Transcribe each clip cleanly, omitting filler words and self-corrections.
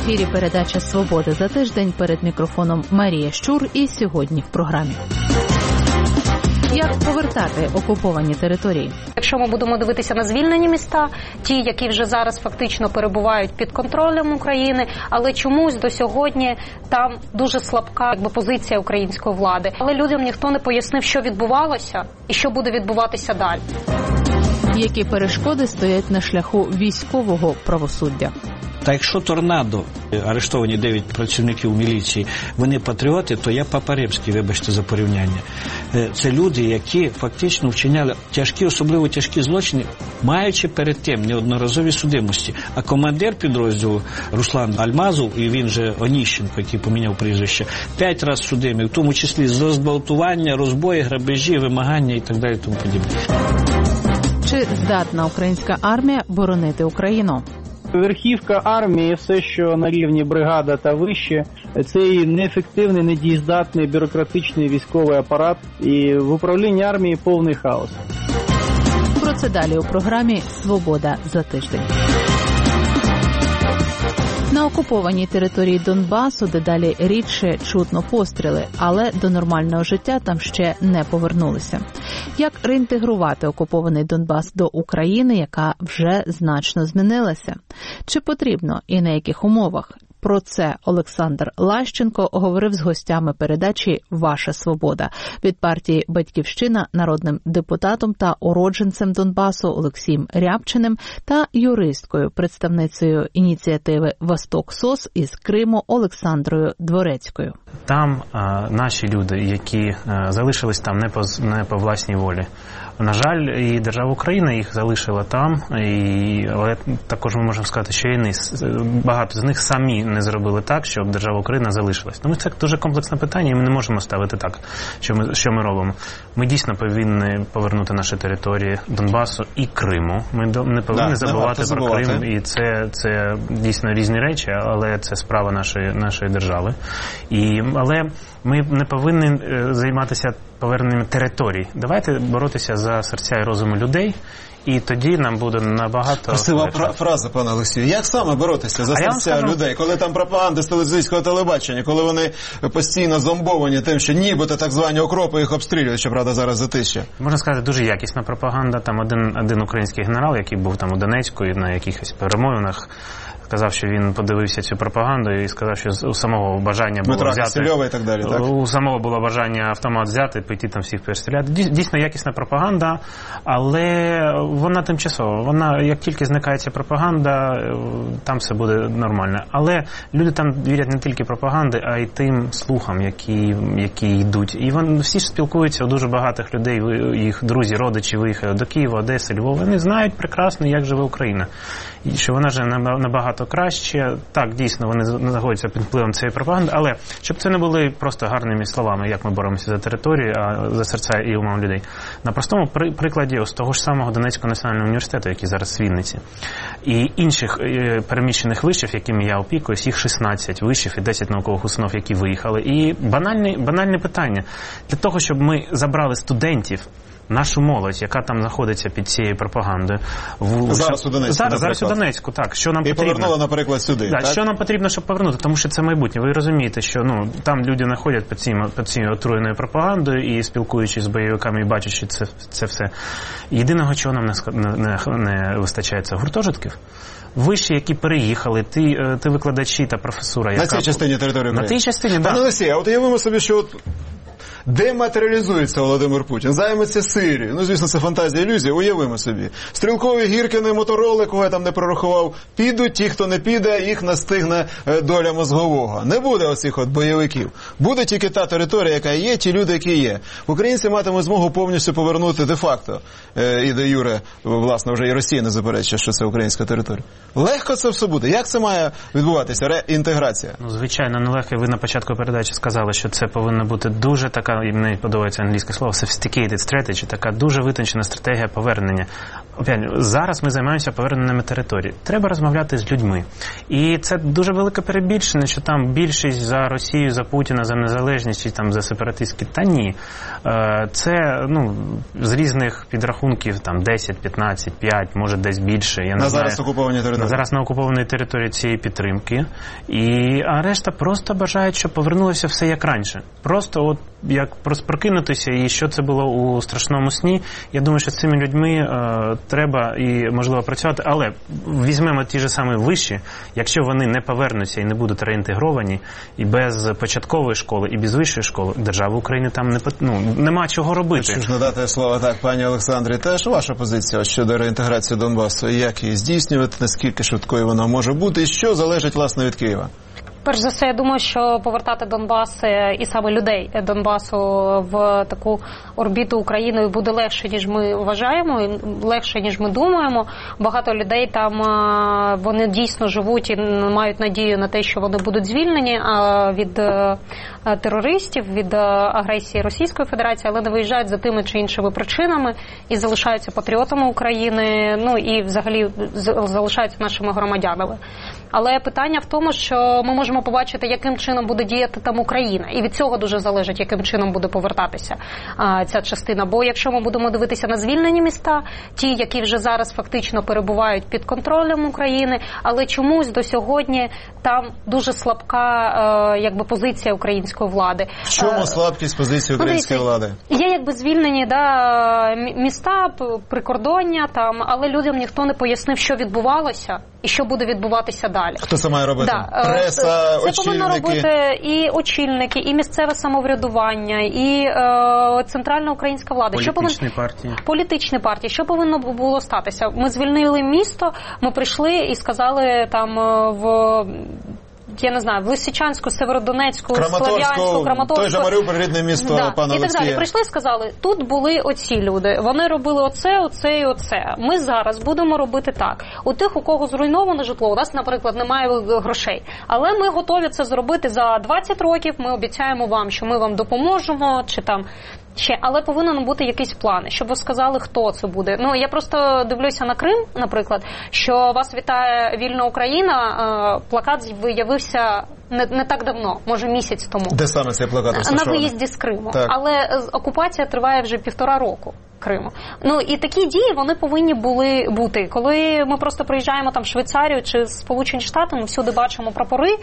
ефірі передача «Свобода за тиждень», перед мікрофоном Марія Щур, і сьогодні в програмі. Як повертати окуповані території? Якщо ми будемо дивитися на звільнені міста, ті, які вже зараз фактично перебувають під контролем України, але чомусь до сьогодні там дуже слабка позиція української влади. Але людям ніхто не пояснив, що відбувалося і що буде відбуватися далі. Які перешкоди стоять на шляху військового правосуддя? Та якщо торнадо, арештовані 9 працівників міліції, вони патріоти, то я Папа Римський, вибачте за порівняння. Це люди, які фактично вчиняли тяжкі, особливо тяжкі злочини, маючи перед тим неодноразові судимості. А командир підрозділу Руслан Альмазов, і він же Оніщенко, який поміняв прізвище, 5 разів судимий, в тому числі за зґвалтування, розбої, грабежі, вимагання і так далі тому подібне. Чи здатна українська армія боронити Україну? Верхівка армії, все, що на рівні бригада та вище, це і неефективний, недієздатний бюрократичний військовий апарат, і в управлінні армії повний хаос. Про це далі у програмі «Свобода за тиждень». На окупованій території Донбасу дедалі рідше чутно постріли, але до нормального життя там ще не повернулися. Як реінтегрувати окупований Донбас до України, яка вже значно змінилася? Чи потрібно і на яких умовах? Про це Олександр Лащенко говорив з гостями передачі «Ваша свобода» від партії «Батьківщина», народним депутатом та уродженцем Донбасу Олексієм Рябчиним та юристкою, представницею ініціативи «Восток СОС» із Криму Олександрою Дворецькою. Там наші люди, які залишились там не по власній волі. На жаль, і держава України їх залишила там, але також ми можемо сказати, що і багато з них самі не зробили так, щоб держава Україна залишилась. Тому це дуже комплексне питання, і ми не можемо ставити так, що ми робимо. Ми дійсно повинні повернути наші території Донбасу і Криму. Ми не повинні забувати про Крим, і це дійсно різні речі, але це справа нашої держави. Але ми не повинні займатися поверненням територій. Давайте боротися за серця і розуму людей, і тоді нам буде набагато... Красива фраза, пане Олексію. Як саме боротися за серця людей, коли там пропаганда з телевізійського телебачення, коли вони постійно зомбовані тим, що нібито так звані окропи їх обстрілюють, щоправда, зараз затища? Можна сказати, дуже якісна пропаганда. Там один український генерал, який був там у Донецьку і на якихось перемовинах, сказав, що він подивився цю пропаганду і сказав, що у самого бажання було взяти... і так далі, так? У самого було бажання автомат взяти, піти там всіх перестріляти. Дійсно якісна пропаганда, але вона тимчасова. Вона, як тільки зникає ця пропаганда, там все буде нормально. Але люди там вірять не тільки пропаганди, а й тим слухам, які йдуть. І вони всі ж спілкуються, у дуже багатих людей, їх друзі, родичі виїхали до Києва, Одеси, Львова. Вони знають прекрасно, як живе Україна. І що вона живе набагато краще. Так, дійсно, вони знаходяться під впливом цієї пропаганди, але щоб це не були просто гарними словами, як ми боремося за територію, а за серця і умов людей. На простому прикладі ось того ж самого Донецького національного університету, який зараз в Вінниці, і інших переміщених вишів, якими я опікуюсь, їх 16 вишів і 10 наукових установ, які виїхали. І банальне питання. Для того, щоб ми забрали студентів, нашу молодь, яка там знаходиться під цією пропагандою. Зараз у Донецьку. Зараз у Донецьку, так. Що нам потрібно? Повернула, наприклад, сюди, так? Що нам потрібно, щоб повернути? Тому що це майбутнє. Ви розумієте, що там люди знаходять під цією отруєною пропагандою і спілкуючись з бойовиками і бачачи це все. Єдиного, чого нам не вистачає, це гуртожитків. Виші, які переїхали, ті викладачі та професура, яка... На цій частині території України. На тій частині, так. Пане Олексій, а от уявимо собі, що дематеріалізується Володимир Путін, займеться Сирією. Ну, звісно, це фантазія, ілюзія, уявимо собі. Стрілкові, Гіркіни, Мотороли, кого я там не прорахував, підуть, ті, хто не піде, їх настигне доля мозгового. Не буде оцих от бойовиків. Буде тільки та територія, яка є, ті люди, які є. Українці матимуть змогу повністю повернути де-факто. І де юре, власне, вже і Росія не заперечує, що це українська територія. Легко це все буде. Як це має відбуватися? Реінтеграція? Звичайно, нелегко. Ви на початку передачі сказали, що це повинна бути дуже така така, мені подобається англійське слово, sophisticated strategy, така дуже витончена стратегія повернення. Опять, зараз ми займаємося поверненнями територій. Треба розмовляти з людьми. І це дуже велике перебільшення, що там більшість за Росію, за Путіна, за незалежність, чи там за сепаратистські. Та ні. Це, з різних підрахунків, там 10, 15, 5, може десь більше. Я не знаю. Зараз окуповані території. Зараз на окупованій території цієї підтримки. А решта просто бажають, щоб повернулося все як раніше. Просто як прокинутися, і що це було у страшному сні. Я думаю, що з цими людьми треба і можливо працювати, але візьмемо ті ж самі виші, якщо вони не повернуться і не будуть реінтегровані, і без початкової школи, і без вищої школи, держава України там нема чого робити. Що ж надати слово так, пані Олександрі, теж ваша позиція щодо реінтеграції Донбасу, як її здійснювати, наскільки швидкою вона може бути, і що залежить, власне, від Києва? Перш за все, я думаю, що повертати Донбас і саме людей Донбасу в таку орбіту України буде легше, ніж ми вважаємо, і легше, ніж ми думаємо. Багато людей там, вони дійсно живуть і мають надію на те, що вони будуть звільнені від терористів, від агресії Російської Федерації, але не виїжджають за тими чи іншими причинами і залишаються патріотами України, і взагалі залишаються нашими громадянами. Але питання в тому, що ми можемо побачити, яким чином буде діяти там Україна. І від цього дуже залежить, яким чином буде повертатися ця частина. Бо якщо ми будемо дивитися на звільнені міста, ті, які вже зараз фактично перебувають під контролем України, але чомусь до сьогодні там дуже слабка позиція української влади. В чому слабкість позиції української влади? Є звільнені міста, прикордоння, але людям ніхто не пояснив, що відбувалося і що буде відбуватися далі. Хто це має робити? Преса, очільники? Це повинно робити і очільники, і місцеве самоврядування, і центральна українська влада. Політичні партії. Що повинно було статися? Ми звільнили місто, ми прийшли і сказали там в Лисичанську, Северодонецьку, Слов'янську, Краматорську. Той же Маріуполь, рідне місто пана Олексія. І так далі. Прийшли і сказали, тут були оці люди, вони робили оце і оце. Ми зараз будемо робити так. У тих, у кого зруйноване житло, у нас, наприклад, немає грошей. Але ми готові це зробити за 20 років, ми обіцяємо вам, що ми вам допоможемо, чи там ще, але повинен бути якийсь план, щоб ви сказали, хто це буде. Я просто дивлюся на Крим, наприклад, що вас вітає вільна Україна, плакат з'явився не так давно, може місяць тому. Де саме цей плакат розташований? На виїзді з Криму. Так. Але окупація триває вже 1,5 року. Криму. І такі дії, вони повинні були бути. Коли ми просто приїжджаємо там в Швейцарію чи Сполучені Штати, ми всюди бачимо прапори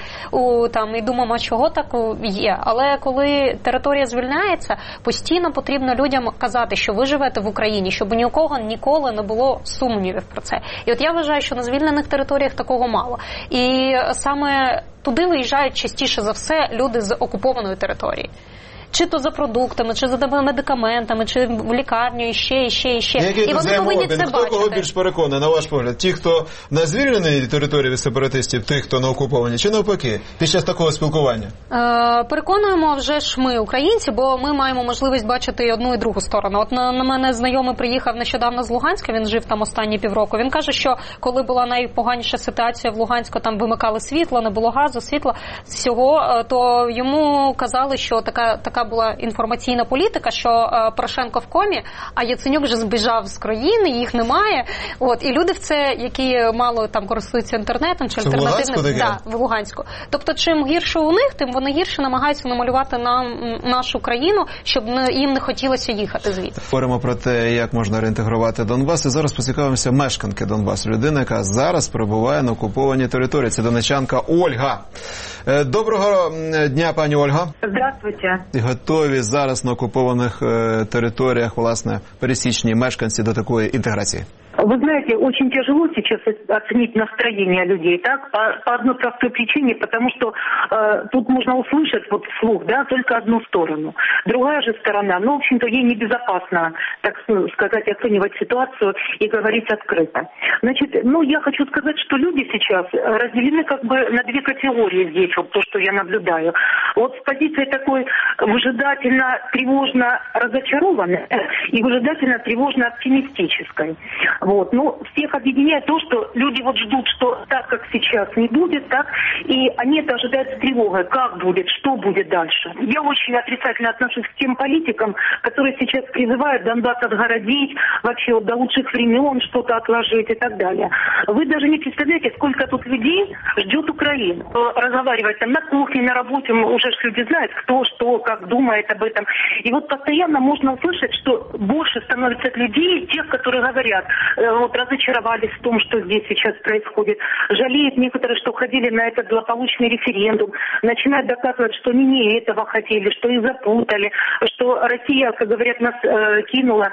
і думаємо, чого так є. Але коли територія звільняється, постійно потрібно людям казати, що ви живете в Україні, щоб ні у кого ніколи не було сумнівів про це. І я вважаю, що на звільнених територіях такого мало. І саме туди виїжджають частіше за все люди з окупованої території. Чи то за продуктами, чи за медикаментами, чи в лікарню, і ще. І вони повинні це бачити. Хто кого більш переконує, на ваш погляд? Ті, хто на звільненій території від сепаратистів, тих, хто на окупованій, чи навпаки, під час такого спілкування? Переконуємо вже ж ми, українці, бо ми маємо можливість бачити і одну, і другу сторону. На мене знайомий приїхав нещодавно з Луганська, він жив там останні півроку. Він каже, що коли була найпоганіша ситуація в Луганську, там вимикали світло, не було газу, світла, всього, то йому казали, що така була інформаційна політика, що Порошенко в комі, а Яценюк вже збіжав з країни, їх немає. І люди в це, які мало там користуються інтернетом чи альтернативним, в Луганську. Тобто, чим гірше у них, тим вони гірше намагаються намалювати нам нашу країну, щоб їм не хотілося їхати звідти. Говоримо про те, як можна реінтегрувати Донбас, і зараз поцікавимося мешканки Донбасу. Людина, яка зараз перебуває на окупованій території. Це донечанка Ольга. Доброго дня, пані Ольга. Здравствуйте. Готові зараз на окупованих територіях, власне, пересічні мешканці до такої інтеграції? Вы знаете, очень тяжело сейчас оценить настроение людей, так? По одной простой причине, потому что тут можно услышать вслух, только одну сторону. Другая же сторона, в общем-то, ей небезопасно, так сказать, оценивать ситуацию и говорить открыто. Значит, я хочу сказать, что люди сейчас разделены на две категории здесь, то, что я наблюдаю. С позиции такой выжидательно-тревожно разочарованной и выжидательно-тревожно-оптимистической. Вот. Но всех объединяет то, что люди вот ждут, что так, как сейчас, не будет, так, и они это ожидают с тревогой, как будет, что будет дальше. Я очень отрицательно отношусь к тем политикам, которые сейчас призывают Донбасс отгородить, вообще вот до лучших времен что-то отложить и так далее. Вы даже не представляете, сколько тут людей ждет Украину. Разговаривать там на кухне, на работе, уже ж люди знают, кто что, как думает об этом. И вот постоянно можно услышать, что больше становится людей, тех, которые говорят, вот разочаровались в том, что здесь сейчас происходит, жалеют некоторые, что ходили на этот злополучный референдум, начинают доказывать, что они не этого хотели, что их запутали, что Россия, как говорят, нас кинула.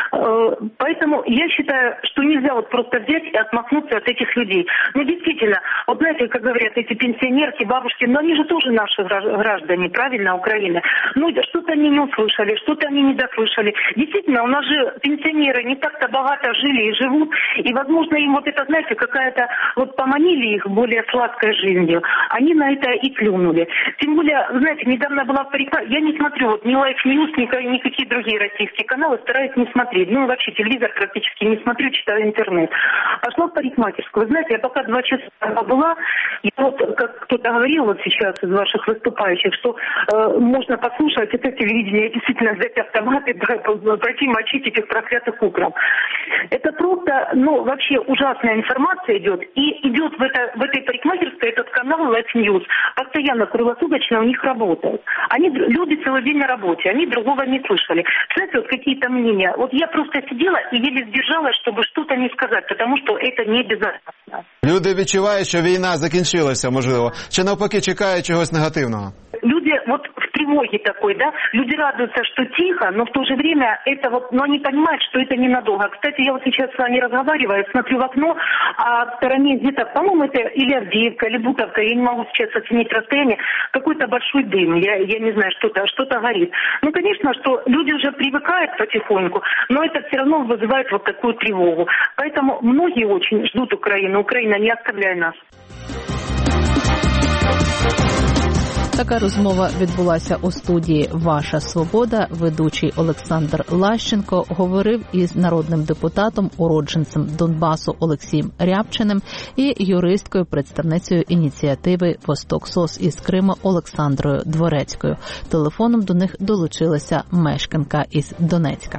Поэтому я считаю, что нельзя вот просто взять и отмахнуться от этих людей. Ну, действительно, вот знаете, как говорят эти пенсионерки, бабушки, но они же тоже наши граждане, правильно, Украины. Ну, что-то они не услышали, что-то они не дослышали. Действительно, у нас же пенсионеры не так-то богато жили и живут, и, возможно, им вот это, знаете, какая-то, вот поманили их более сладкой жизнью, они на это и клюнули. Тем более, знаете, недавно была я не смотрю вот ни Life News, ни никакие другие российские каналы, стараюсь не смотреть. Ну, вообще, телевизор практически не смотрю, читаю интернет. Пошла в парикмахерскую. Вы знаете, я пока 2 часа была, и вот, как кто-то говорил вот сейчас из ваших выступающих, что можно послушать это телевидение, действительно взять автомат и пойти мочить этих проклятых украл. Это просто, ну, вообще ужасная информация идет. И идет в этой парикмахерской этот канал Life News. Постоянно круглосуточно у них работает. Люди целый день на работе, они другого не слышали. Знаете, вот какие-то мнения. Вот я просто сидела и еле сдержалась, чтобы что-то не сказать, потому что это небезопасно. Люди відчувають, що війна закінчилася, можливо. Чи навпаки чекають чогось негативного? Люди вот в тревоге такой, да, люди радуются, что тихо, но в то же время это вот, но они понимают, что это ненадолго. Кстати, я вот сейчас с вами разговариваю, смотрю в окно, а в стороне где-то, по-моему, это или Авдеевка, или Бутовка, я не могу сейчас оценить расстояние, какой-то большой дым, я не знаю, что-то горит. Ну, конечно, что люди уже привыкают потихоньку, но это все равно вызывает вот такую тревогу. Поэтому многие очень ждут Украину. Украина, не оставляй нас. Така розмова відбулася у студії «Ваша свобода». Ведучий Олександр Лащенко говорив із народним депутатом, уродженцем Донбасу Олексієм Рябчиним і юристкою, представницею ініціативи «Восток-СОС» із Криму Олександрою Дворецькою. Телефоном до них долучилася мешканка із Донецька.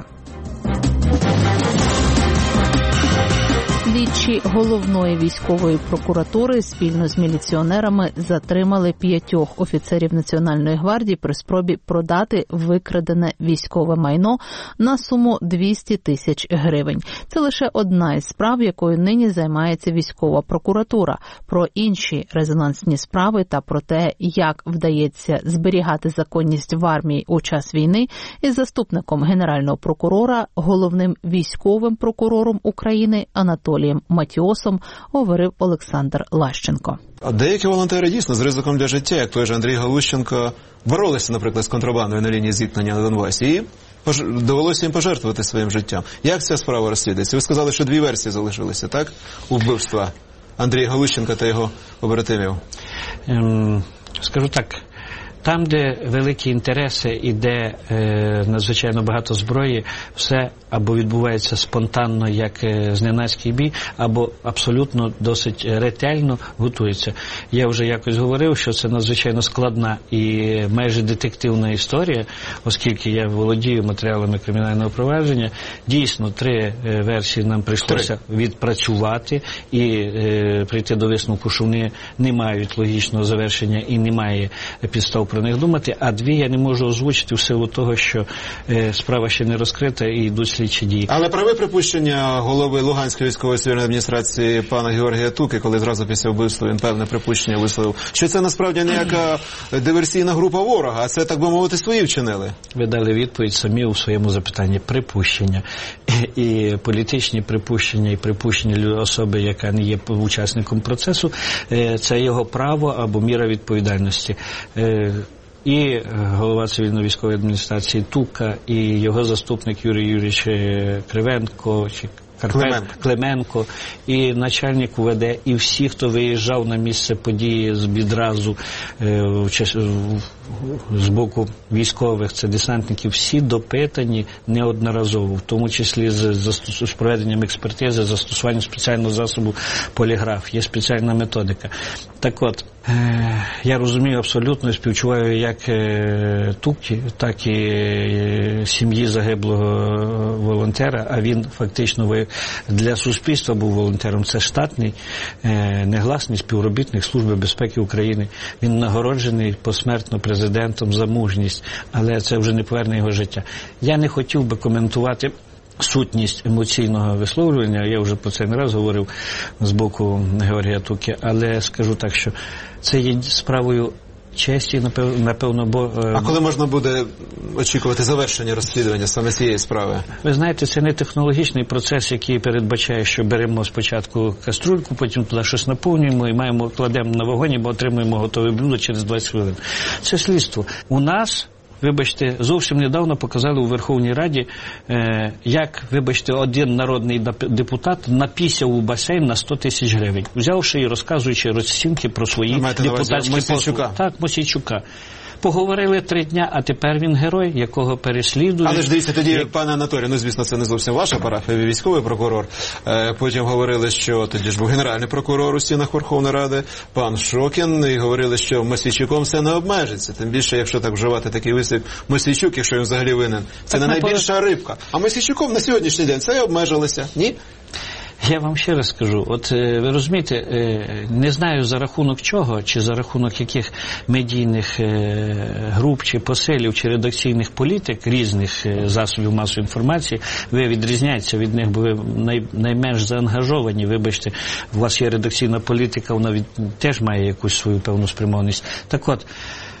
Слідчі головної військової прокуратури спільно з міліціонерами затримали 5 офіцерів Національної гвардії при спробі продати викрадене військове майно на суму 200 тисяч гривень. Це лише одна із справ, якою нині займається військова прокуратура. Про інші резонансні справи та про те, як вдається зберігати законність в армії у час війни, із заступником генерального прокурора, головним військовим прокурором України Анатолієм Матіосом говорив Олександр Лащенко. А деякі волонтери дійсно з ризиком для життя, як той же Андрій Галущенко, боролися, наприклад, з контрабандою на лінії зіткнення на Донбасі і довелося їм пожертвувати своїм життям. Як ця справа розслідується? Ви сказали, що 2 версії залишилися, так? У вбивства Андрія Галущенка та його побратимів. Скажу так. Там, де великі інтереси і де надзвичайно багато зброї, все або відбувається спонтанно, як зненацький бій, або абсолютно досить ретельно готується. Я вже якось говорив, що це надзвичайно складна і майже детективна історія, оскільки я володію матеріалами кримінального провадження. Дійсно, 3 версії нам прийшлося відпрацювати і прийти до висновку, що вони не мають логічного завершення і немає підстав про них думати, а 2 я не можу озвучити в силу того, що справа ще не розкрита і йдуть слідчі дії. Але праве припущення голови Луганської військової цивільної адміністрації пана Георгія Туки, коли зразу після вбивства він певне припущення висловив, що це насправді ніяка диверсійна група ворога, а це, так би мовити, свої вчинили. Ви дали відповідь самі у своєму запитанні. Припущення. І політичні припущення, і припущення особи, яка не є учасником процесу, це його право або міра відповідальності. І голова цивільно-військової адміністрації Тука, і його заступник Юрій Юрійович Кривенко, чи Клименко, і начальник УВД, і всі, хто виїжджав на місце події відразу з боку військових, це десантників, всі допитані неодноразово, в тому числі з проведенням експертизи, застосуванням спеціального засобу поліграф. Є спеціальна методика. Так от, я розумію абсолютно і співчуваю як Тукі, так і сім'ї загиблого волонтера, а він фактично для суспільства був волонтером. Це штатний, негласний співробітник Служби безпеки України. Він нагороджений посмертно президентом за мужність, але це вже не поверне його життя. Я не хотів би коментувати сутність емоційного висловлювання, я вже про це не раз говорив з боку Георгія Туки, але скажу так, що це є справою честі, напевно, бо... А коли можна буде очікувати завершення розслідування саме цієї справи? Ви знаєте, це не технологічний процес, який передбачає, що беремо спочатку каструльку, потім туди щось наповнюємо і кладемо на вогонь, бо отримуємо готове блюдо через 20 хвилин. Це слідство. У нас, вибачте, зовсім недавно показали у Верховній Раді, як, вибачте, один народний депутат напісяв у басейн на 100 тисяч гривень, взявши і розказуючи розцінки про свої депутатські послуги. Так, Мосійчука. Поговорили 3 дня, а тепер він герой, якого переслідують. Але ж дивіться, тоді, пане Анатолію, звісно, це не зовсім ваша парафія, військовий прокурор. Потім говорили, що тоді ж був генеральний прокурор у стінах Верховної Ради, пан Шокін, і говорили, що Мосійчуком все не обмежиться. Тим більше, якщо так вживати такий вислів, Мосійчук, якщо він взагалі винен, це не найбільша рибка. А Мосійчуком на сьогоднішній день це і обмежилося, ні? Я вам ще раз скажу, от ви розумієте, не знаю за рахунок чого, чи за рахунок яких медійних груп, чи посилів, чи редакційних політик різних засобів масової інформації, ви відрізняєтеся від них, бо ви найменш заангажовані, вибачте, у вас є редакційна політика, вона теж має якусь свою певну спрямованість. Так от,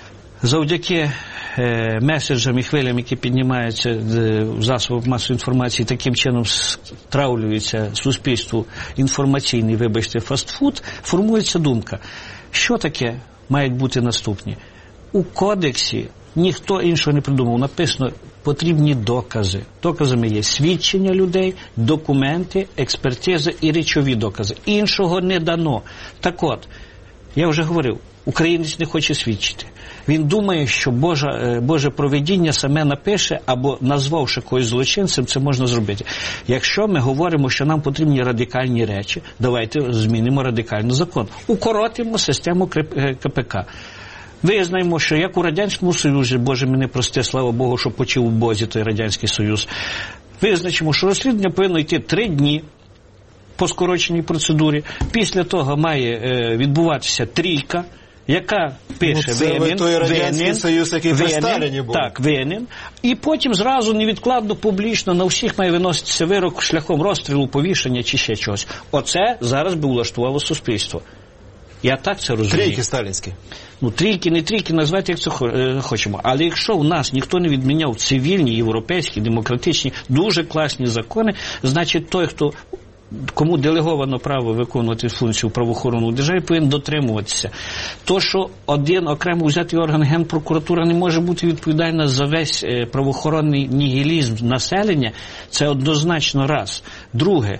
завдяки меседжам і хвилям, які піднімаються в засобах масової інформації, таким чином стравлюється суспільству інформаційний, вибачте, фастфуд, формується думка. Що таке мають бути наступні? У кодексі ніхто іншого не придумав. Написано, потрібні докази. Доказами є свідчення людей, документи, експертизи і речові докази. Іншого не дано. Так от, я вже говорив, українець не хоче свідчити. Він думає, що Боже провидіння саме напише, або назвавши когось злочинцем, це можна зробити. Якщо ми говоримо, що нам потрібні радикальні речі, давайте змінимо радикальний закон. Укоротимо систему КПК. Визнаємо, що як у Радянському Союзі, Боже мене прости, слава Богу, що почив у Бозі той Радянський Союз, визначимо, що розслідування повинно йти 3 дні, по скороченій процедурі. Після того має відбуватися трійка, яка пише винен, той Радянський Союз, який при Сталіні був. Так, винен. І потім зразу невідкладно, публічно на всіх має виноситися вирок шляхом розстрілу, повішення чи ще чогось. Оце зараз би влаштувало суспільство. Я так це розумію. Трійки сталінські. Ну, трійки, не трійки, назвати як це хочемо. Але якщо в нас ніхто не відміняв цивільні, європейські, демократичні, дуже класні закони, значить той, кому делеговано право виконувати функцію правоохоронної держави, повинен дотримуватися. То, що один окремо взятий орган Генпрокуратура не може бути відповідальна за весь правоохоронний нігілізм населення, це однозначно раз. Друге,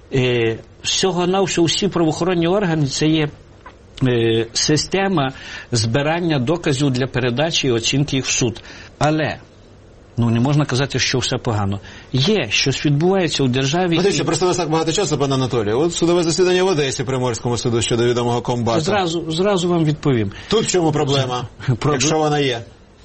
всього-навсього всі правоохоронні органи – це є система збирання доказів для передачі і оцінки їх в суд. Але не можна казати, що все погано. Є, щось відбувається у державі. Дивіться, просто у нас так багато часу, пане Анатолію. От судове засідання в Одесі Приморському суду щодо відомого комбата. Зразу вам відповім. Тут в чому проблема, якщо вона є?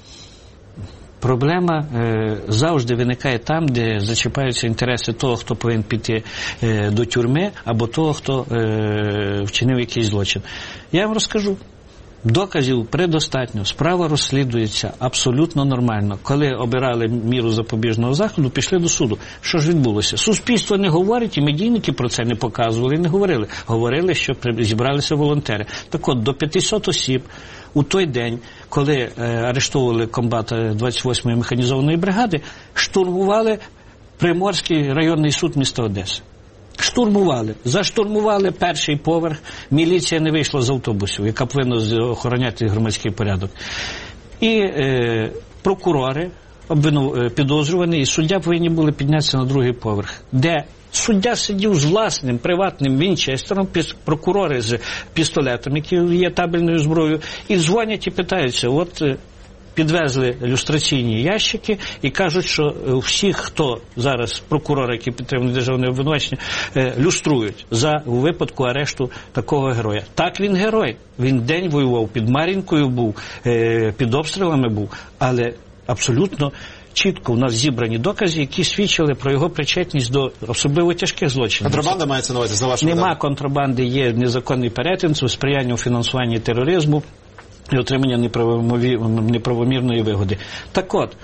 Проблема завжди виникає там, де зачіпаються інтереси того, хто повинен піти до тюрми, або того, хто вчинив якийсь злочин. Я вам розкажу. Доказів предостатньо, справа розслідується абсолютно нормально. Коли обирали міру запобіжного заходу, пішли до суду. Що ж відбулося? Суспільство не говорить, і медійники про це не показували, не говорили. Говорили, що зібралися волонтери. Так от, до 500 осіб у той день, коли арештовували комбата 28-ї механізованої бригади, штурмували Приморський районний суд міста Одеси. Штурмували. Заштурмували перший поверх. Міліція не вийшла з автобусів, яка повинна охороняти громадський порядок. І прокурори, підозрювані, і суддя повинні були піднятися на другий поверх, де суддя сидів з власним приватним вінчестером, прокурори з пістолетом, які є табельною зброєю, і дзвонять і питаються, от підвезли люстраційні ящики і кажуть, що всіх, хто зараз прокурори, які підтримують державне обвинувачення, люструють у випадку арешту такого героя. Так, він герой. Він день воював, під Мар'їнкою був, під обстрілами був, але абсолютно чітко у нас зібрані докази, які свідчили про його причетність до особливо тяжких злочинів. Контрабанда мається на увазі, за вашим Нема контрабанди, є незаконний перетин, сприяння у фінансуванні тероризму і отримання неправомірної вигоди. Так от,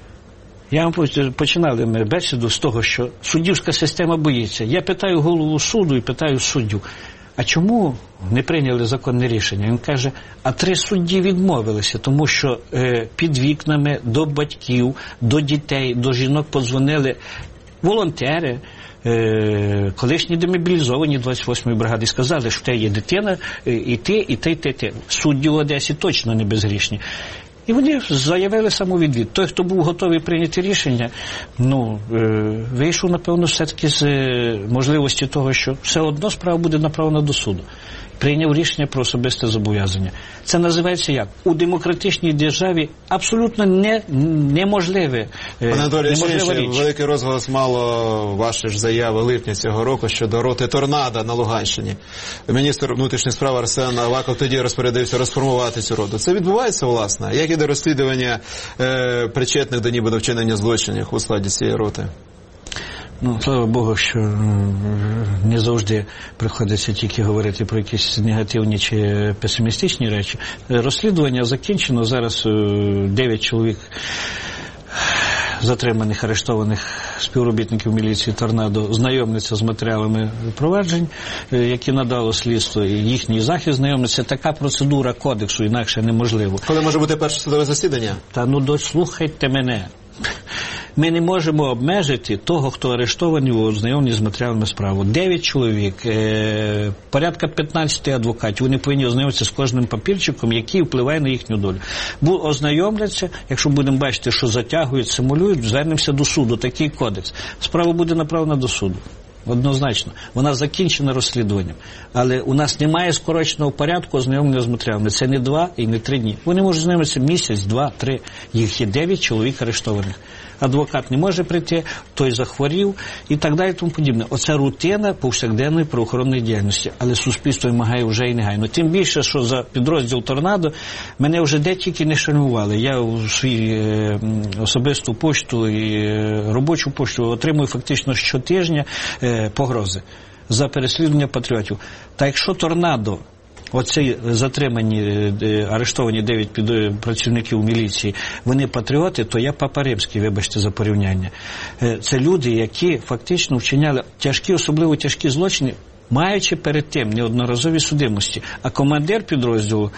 починали ми бесіду з того, що суддівська система боїться. Я питаю голову суду і питаю суддю, а чому не прийняли законне рішення? Він каже, а 3 судді відмовилися, тому що під вікнами до батьків, до дітей, до жінок подзвонили волонтери, колишні демобілізовані 28-ї бригади, сказали, що в тебе є дитина, і ти. Судді в Одесі точно не безгрішні. І вони заявили самовідвід. Той, хто був готовий прийняти рішення, вийшов, напевно, все-таки з можливості того, що все одно справа буде направлена до суду. Прийняв рішення про особисте зобов'язання. Це називається як? У демократичній державі абсолютно неможливе. Пане Анатолій, великий розголос мало ваші ж заяви липня цього року щодо роти «Торнадо» на Луганщині. Міністр внутрішніх справ Арсен Аваков тоді розпорядився розформувати цю роту. Це відбувається, власне? Як іде розслідування причетних до нібито вчинення злочинів у складі цієї роти? Слава Богу, що не завжди приходиться тільки говорити про якісь негативні чи песимістичні речі. Розслідування закінчено. Зараз 9 чоловік затриманих, арештованих співробітників міліції «Торнадо» знайомляться з матеріалами проваджень, які надало слідство, і їхній захист знайомиться. Така процедура кодексу, інакше неможливо. Коли може бути перше судове засідання? Дослухайте мене. Ми не можемо обмежити того, хто арештований у ознайомленні з матеріалами справи. 9 чоловік, порядка 15 адвокатів, вони повинні ознайомитися з кожним папірчиком, який впливає на їхню долю. Ознайомляться, якщо будемо бачити, що затягують, симулюють, звернемося до суду, такий кодекс. Справа буде направлена до суду. Однозначно. Вона закінчена розслідуванням. Але у нас немає скороченого порядку ознайомлення з матеріалами. Це не 2 і не 3 дні. Вони можуть знайомитися місяць, 2, 3. Їх є 9 чоловік арештованих. Адвокат не може прийти, той захворів і так далі, тому подібне. Оце рутина повсякденної правоохоронної діяльності. Але суспільство вимагає вже і негайно. Тим більше, що за підрозділ «Торнадо» мене вже де тільки не шанували. Я у свою особисту пошту і робочу пошту отримую фактично щотижня погрози за переслідування патріотів. Та якщо «Торнадо», оці затримані, арештовані 9 працівників міліції, вони патріоти, то я Папа Римський, вибачте за порівняння. Це люди, які фактично вчиняли тяжкі, особливо тяжкі злочини, маючи перед тим неодноразові судимості. А командир підрозділу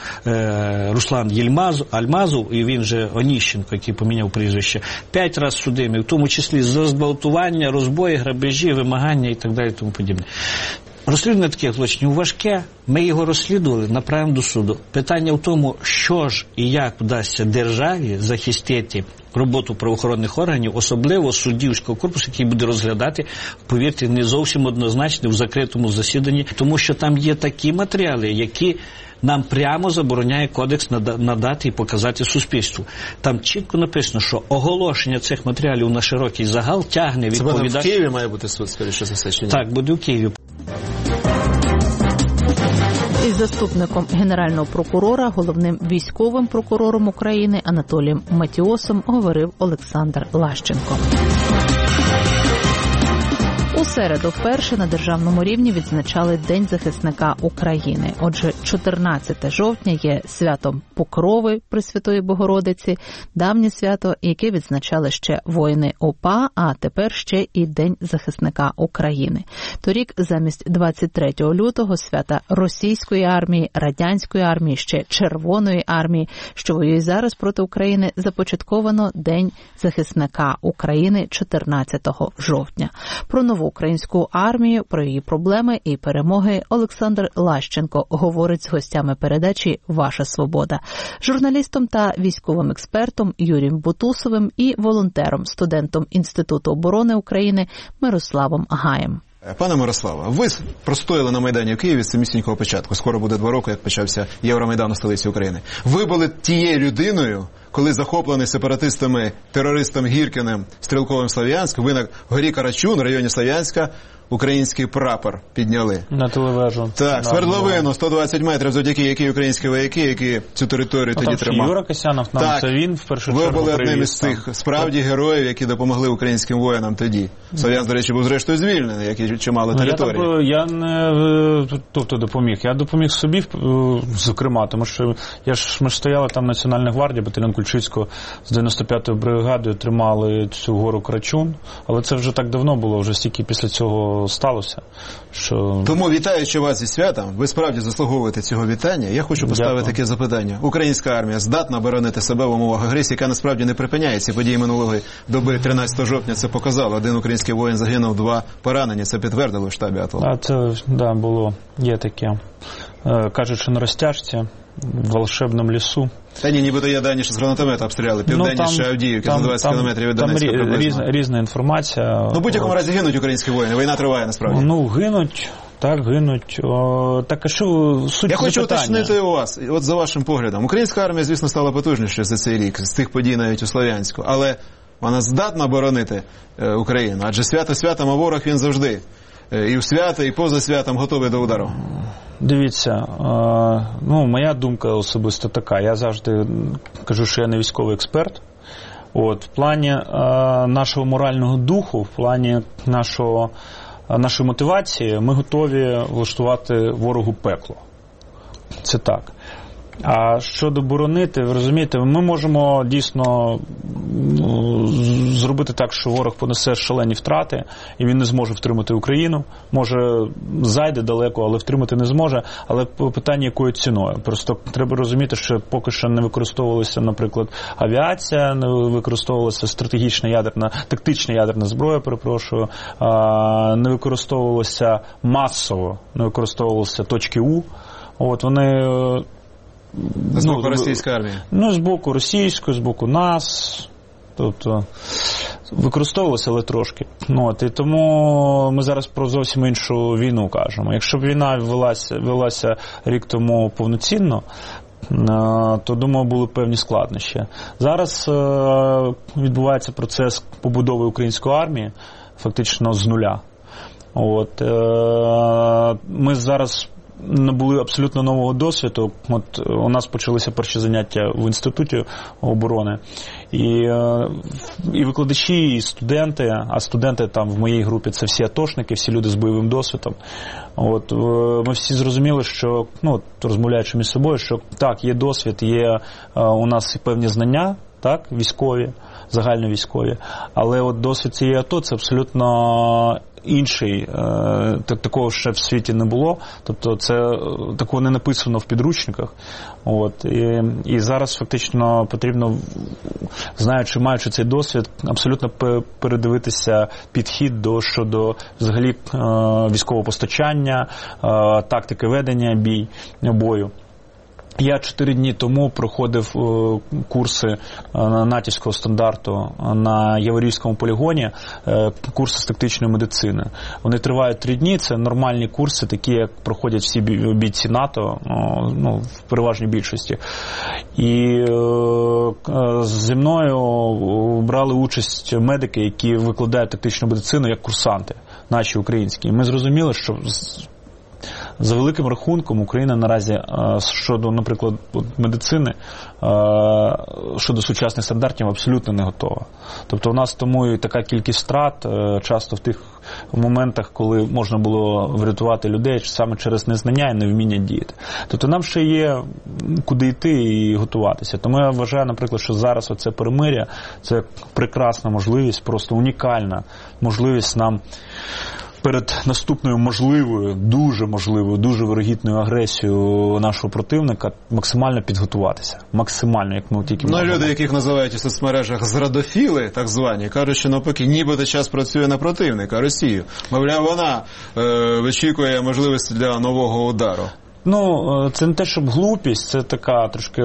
Руслан Альмазов, і він же Оніщенко, який поміняв прізвище, 5 разів судимий, в тому числі за зґвалтування, розбої, грабежі, вимагання і так далі, тому подібне. Розслідування таких злочинів важке, ми його розслідували, направимо до суду. Питання в тому, що ж і як вдасться державі захистити роботу правоохоронних органів, особливо суддівського корпусу, який буде розглядати, повірте, не зовсім однозначно в закритому засіданні, тому що там є такі матеріали, які нам прямо забороняє кодекс надати і показати суспільству. Там чітко написано, що оголошення цих матеріалів на широкий загал тягне відповідальність. Це в Києві має бути суд, скоріше за все, чи ні? Так, буде в Києві. Із заступником генерального прокурора, головним військовим прокурором України Анатолієм Матіосом говорив Олександр Лащенко. У середу вперше на державному рівні відзначали День захисника України. Отже, 14 жовтня є святом Покрови Пресвятої Богородиці, давнє свято, яке відзначали ще воїни ОПА, а тепер ще і День захисника України. Торік замість 23 лютого свята російської армії, радянської армії, ще Червоної армії, що воює зараз проти України, започатковано День захисника України 14 жовтня. Про нову українську армію, про її проблеми і перемоги Олександр Лащенко говорить з гостями передачі «Ваша свобода», журналістом та військовим експертом Юрієм Бутусовим і волонтером, студентом Інституту оборони України Мирославом Гаєм. Пане Мирославе, ви простояли на Майдані в Києві з самісінького початку. Скоро буде 2 роки, як почався Євромайдан у столиці України. Ви були тією людиною, коли захоплений сепаратистами, терористом Гіркіним, Стрілковим Слов'янськ, ви на горі Карачун, в районі Слов'янська, український прапор підняли. На телевежу. Так, свердловину, 120 метрів, завдяки які українські вояки, які цю територію тоді тримали. Юра Касянов, це він в першу чергу ви були привіз. одним із тих справді героїв, які допомогли українським воїнам тоді. Слов'янськ, до речі, був зрештою звільнений, як і чимало території. Я не допоміг. Я допоміг собі, зокрема, тому що ми ж стояли там Національна гвардія, батальйон Кульчицького з 95-ю бригадою тримали цю гору Карачун, але це вже так давно було, вже стільки після цього сталося. Що... Тому, вітаючи вас зі святом, ви справді заслуговуєте цього вітання. Я хочу поставити таке запитання. Українська армія здатна оборонити себе в умовах агресії, яка насправді не припиняється. Події минулої доби 13 жовтня це показало. 1 український воїн загинув, 2 поранені. Це підтвердили в штабі АТО. Це, було. Є таке. Кажуть, що на розтяжці, в волшебному лісу. Та ні, нібито є дані, що з гранатомета обстріляли. Південніше Авдіївки, за 20 кілометрів від Донецька приблизно. Різна інформація. В будь-якому разі гинуть українські воїни. Війна триває насправді. Гинуть. Так, а що суть Я хочу запитання? уточнити у вас, от за вашим поглядом. Українська армія, звісно, стала потужнішою за цей рік, з тих подій навіть у Слов'янську. Але вона здатна боронити Україну. Адже свято святом, а ворог він завжди. І в свято, і поза святом готовий до удару. Дивіться, моя думка особисто така. Я завжди кажу, що я не військовий експерт. В плані нашого морального духу, в плані нашої мотивації, ми готові влаштувати ворогу пекло. Це так. А щодо боронити, ви розумієте, ми можемо дійсно зробити так, що ворог понесе шалені втрати, і він не зможе втримати Україну. Може, зайде далеко, але втримати не зможе. Але питання, якою ціною. Просто треба розуміти, що поки що не використовувалася, наприклад, авіація, не використовувалася тактична ядерна зброя, не використовувалася масово, не використовувалися точки У. Вони... З боку російської армії? З боку російської, з боку нас. Тобто, використовувалося, але трошки. І тому ми зараз про зовсім іншу війну кажемо. Якщо б війна велася рік тому повноцінно, то, думаю, були певні складнощі. Зараз відбувається процес побудови української армії, фактично з нуля. Ми зараз набули абсолютно нового досвіду. У нас почалися перші заняття в Інституті оборони. І викладачі, і студенти, а студенти там в моїй групі це всі атошники, всі люди з бойовим досвідом. Ми всі зрозуміли, що, розмовляючи між собою, що так, є досвід, є у нас певні знання, так, військові, загальновійськові, але досвід цієї АТО це абсолютно інший, такого ще в світі не було, тобто це такого не написано в підручниках. І зараз фактично потрібно, маючи цей досвід, абсолютно передивитися підхід щодо взагалі військового постачання, тактики ведення бою. Я 4 дні тому проходив курси натівського стандарту на Яворівському полігоні, курси з тактичної медицини. Вони тривають 3 дні, це нормальні курси, такі, як проходять всі бійці НАТО, в переважній більшості. І зі мною брали участь медики, які викладають тактичну медицину як курсанти, наші українські. Ми зрозуміли, що за великим рахунком Україна наразі щодо, наприклад, медицини, щодо сучасних стандартів абсолютно не готова. Тобто у нас тому і така кількість втрат часто в тих моментах, коли можна було врятувати людей саме через незнання і невміння діяти. Тобто нам ще є куди йти і готуватися. Тому я вважаю, наприклад, що зараз оце перемир'я – це прекрасна можливість, просто унікальна можливість нам перед наступною можливою, дуже вирогідною агресією нашого противника максимально підготуватися. Максимально, як ми тільки можемо. Люди, яких називають у соцмережах зрадофіли, так звані, кажуть, що навпаки, нібито час працює на противника, Росію. Мовляв, вона вичікує можливості для нового удару. це не те, щоб глупість, це така трошки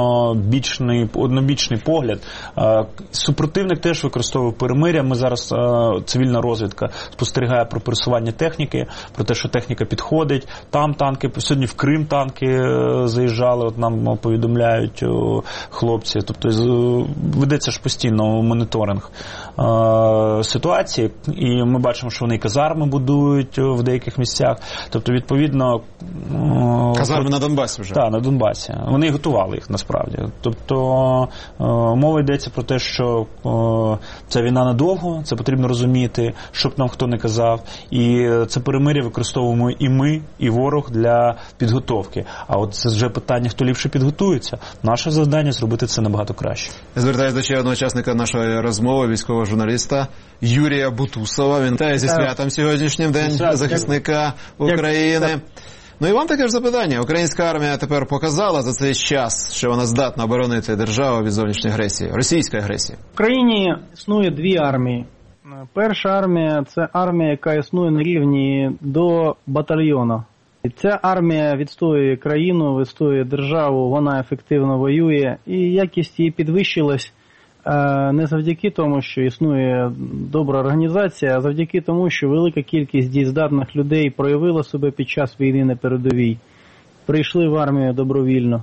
однобічний погляд. Супротивник теж використовує перемир'я. Ми зараз, цивільна розвідка, спостерігає про пересування техніки, про те, що техніка підходить. Там танки, сьогодні в Крим танки заїжджали, от нам повідомляють хлопці. Тобто ведеться ж постійно моніторинг ситуації, і ми бачимо, що вони казарми будують в деяких місцях. Тобто, відповідно... Казарми на Донбасі вже? Так, на Донбасі. Вони готували їх, насправді. Тобто, мова йдеться про те, що ця війна надовго, це потрібно розуміти, щоб нам хто не казав. І це перемир'я використовуємо і ми, і ворог для підготовки. А от це вже питання, хто ліпше підготується. Наше завдання – зробити це набагато краще. Я звертаюся до ще одного учасника нашої розмови, військового журналіста Юрія Бутусова. Він вітає зі святом сьогоднішнім День захисника України. Ну і вам таке ж запитання. Українська армія тепер показала за цей час, що вона здатна оборонити державу від зовнішньої агресії, російської агресії? В Україні існує дві армії. Перша армія – це армія, яка існує на рівні до батальйону. І ця армія відстоює країну, відстоює державу, вона ефективно воює. І якість її підвищилась не завдяки тому, що існує добра організація, а завдяки тому, що велика кількість дієздатних людей проявила себе під час війни на передовій. Прийшли в армію добровільно.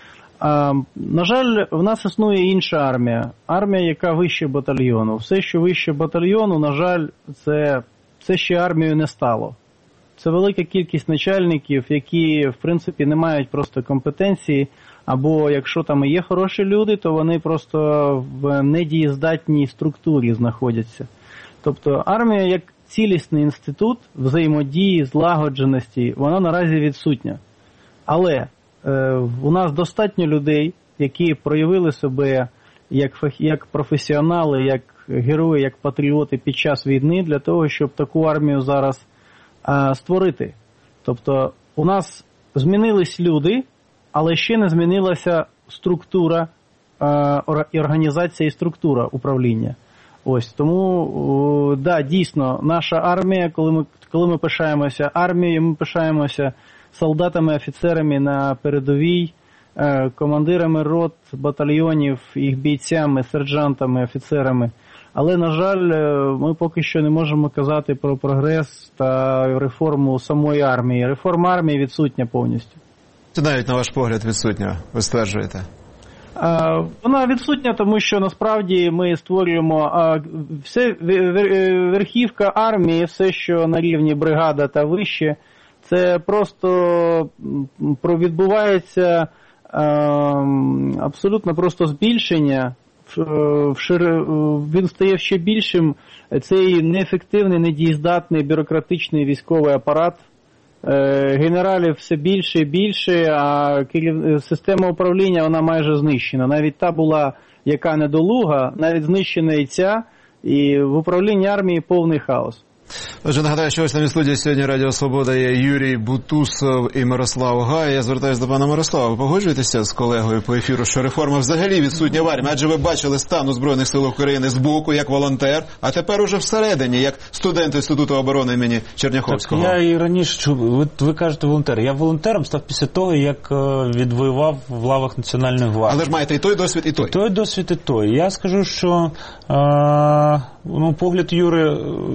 На жаль, в нас існує інша армія. Армія, яка вище батальйону. Все, що вище батальйону, на жаль, це ще армією не стало. Це велика кількість начальників, які, в принципі, не мають просто компетенції, або якщо там і є хороші люди, то вони просто в недієздатній структурі знаходяться. Тобто армія як цілісний інститут взаємодії, злагодженості, вона наразі відсутня. Але у нас достатньо людей, які проявили себе як професіонали, як герої, як патріоти під час війни для того, щоб таку армію зараз створити. Тобто у нас змінились люди, але ще не змінилася структура і організація і структура управління. Ось тому, да, дійсно, наша армія, коли ми пишаємося армією, ми пишаємося солдатами, офіцерами на передовій, командирами рот, батальйонів, їх бійцями, сержантами, офіцерами. Але, на жаль, ми поки що не можемо казати про прогрес та реформу самої армії. Реформа армії відсутня повністю. Це навіть, на ваш погляд, відсутня, ви стверджуєте? Вона відсутня, тому що насправді ми створюємо все, верхівка армії, все, що на рівні бригада та вище, це просто відбувається абсолютно просто збільшення, він стає ще більшим, цей неефективний, недієздатний бюрократичний військовий апарат. Генералів все більше і більше, а система управління вона майже знищена. Навіть та була, яка недолуга, навіть знищена і ця, і в управлінні армії повний хаос. Отже, нагадаю, що ось на студії сьогодні Радіо Свобода є Юрій Бутусов і Мирослав Гай. Я звертаюся до пана Мирослава. Ви погоджуєтеся з колегою по ефіру, що реформа взагалі відсутня в армії? Адже ви бачили стан у Збройних сил України збоку, як волонтер, а тепер уже всередині, як студент Інституту оборони імені Черняховського. Так, я і раніше, ви кажете волонтер. Я волонтером став після того, як відвоював в лавах Національної гвардії. Але ж маєте і той досвід, і той. І той досвід, і той. Я скажу, що погляд Юри,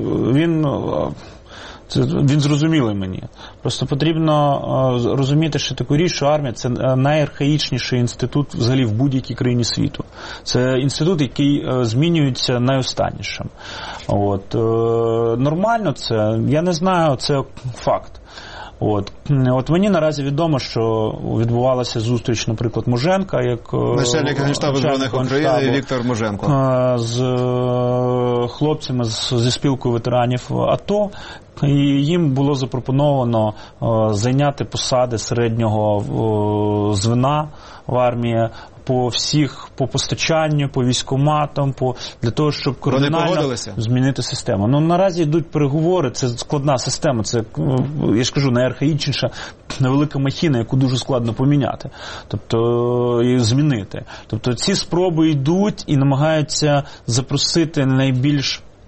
він зрозумілий мені. Просто потрібно розуміти, що таку річ, що армія – це найархаїчніший інститут взагалі в будь-якій країні світу. Це інститут, який змінюється найостаннішим. Нормально це, я не знаю, це факт. От мені наразі відомо, що відбувалася зустріч, наприклад, Муженка, як начальник Генштабу Збройних України Віктор Муженко з хлопцями зі спілкою ветеранів АТО, і їм було запропоновано зайняти посади середнього звена в армії по постачанню, по військкоматам, для того, щоб кардинально змінити систему. Наразі йдуть переговори, це складна система, це, я ж кажу, найархаїчніша, невелика махіна, яку дуже складно поміняти, тобто і змінити. Тобто ці спроби йдуть і намагаються запросити найбільш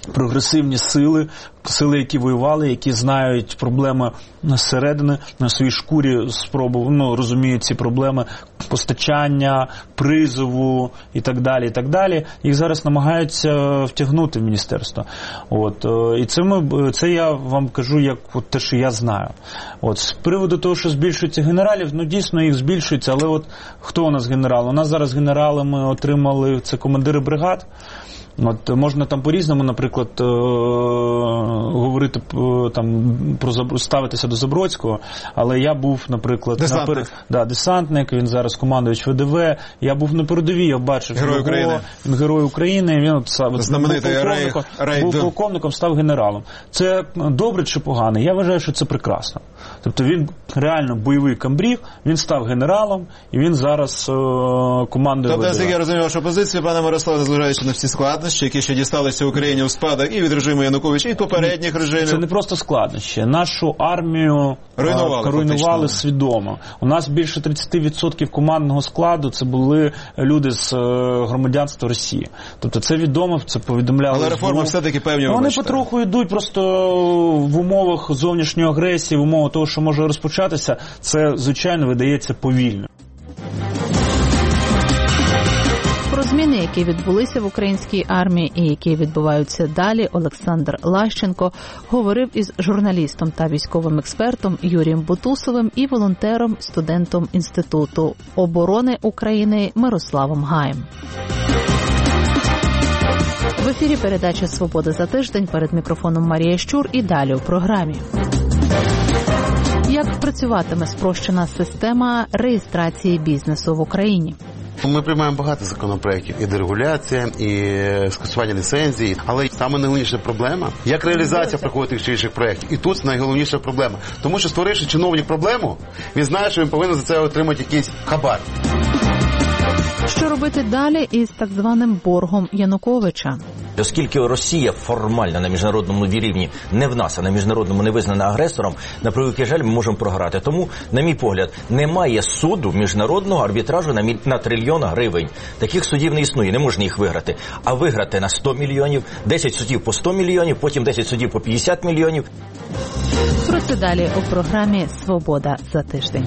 прогресивні сили, які воювали, які знають проблеми зсередини, на своїй шкурі розуміють ці проблеми постачання, призову і так далі, і так далі. Їх зараз намагаються втягнути в міністерство. І це я вам кажу, як те, що я знаю. З приводу того, що збільшується генералів, дійсно їх збільшується, але хто у нас генерал? У нас зараз генерали ми отримали, це командири бригад. Можна там по-різному, наприклад, говорити, ставитися до Забродського, але я був, наприклад, десантник, він зараз командувач ВДВ, я був на передовій, я бачив він Герой України, він був полковником, став генералом. Це добре чи погано? Я вважаю, що це прекрасно. Тобто він реально бойовий камбриг, він став генералом, і він зараз командує ВДВ. Тобто, я розумію вашу позицію, пане Мирославе, незважаючи на всі складнощі, які ще дісталися Україні у спадок і від режиму Януковича, і від попередніх режимів. Це не просто складнощі. Нашу армію руйнували свідомо. У нас більше 30% командного складу це були люди з громадянства Росії. Тобто це відомо, це повідомляли. Але реформи все-таки певні вони потроху йдуть, просто в умовах зовнішньої агресії, в умовах того, що може розпочатися, це, звичайно, видається повільно. Про зміни, які відбулися в українській армії і які відбуваються далі, Олександр Лащенко говорив із журналістом та військовим експертом Юрієм Бутусовим і волонтером, студентом Інституту оборони України Мирославом Гаєм. В ефірі передача «Свобода за тиждень», перед мікрофоном Марія Щур і далі у програмі. Як працюватиме спрощена система реєстрації бізнесу в Україні? Ми приймаємо багато законопроєктів, і дерегуляція, і скасування ліцензій, але саме найголовніша проблема, як реалізація проходить чи інших проєктів. І тут найголовніша проблема. Тому що, створивши чиновник проблему, він знає, що він повинен за це отримати якийсь хабар. Що робити далі із так званим боргом Януковича? Оскільки Росія формально на міжнародному рівні не в нас, а на міжнародному не визнана агресором, на превеликий жаль, ми можемо програти. Тому, на мій погляд, немає суду міжнародного арбітражу на трильйон гривень. Таких судів не існує, не можна їх виграти. А виграти на 100 мільйонів, 10 судів по 100 мільйонів, потім 10 судів по 50 мільйонів. Про це далі у програмі «Свобода за тиждень».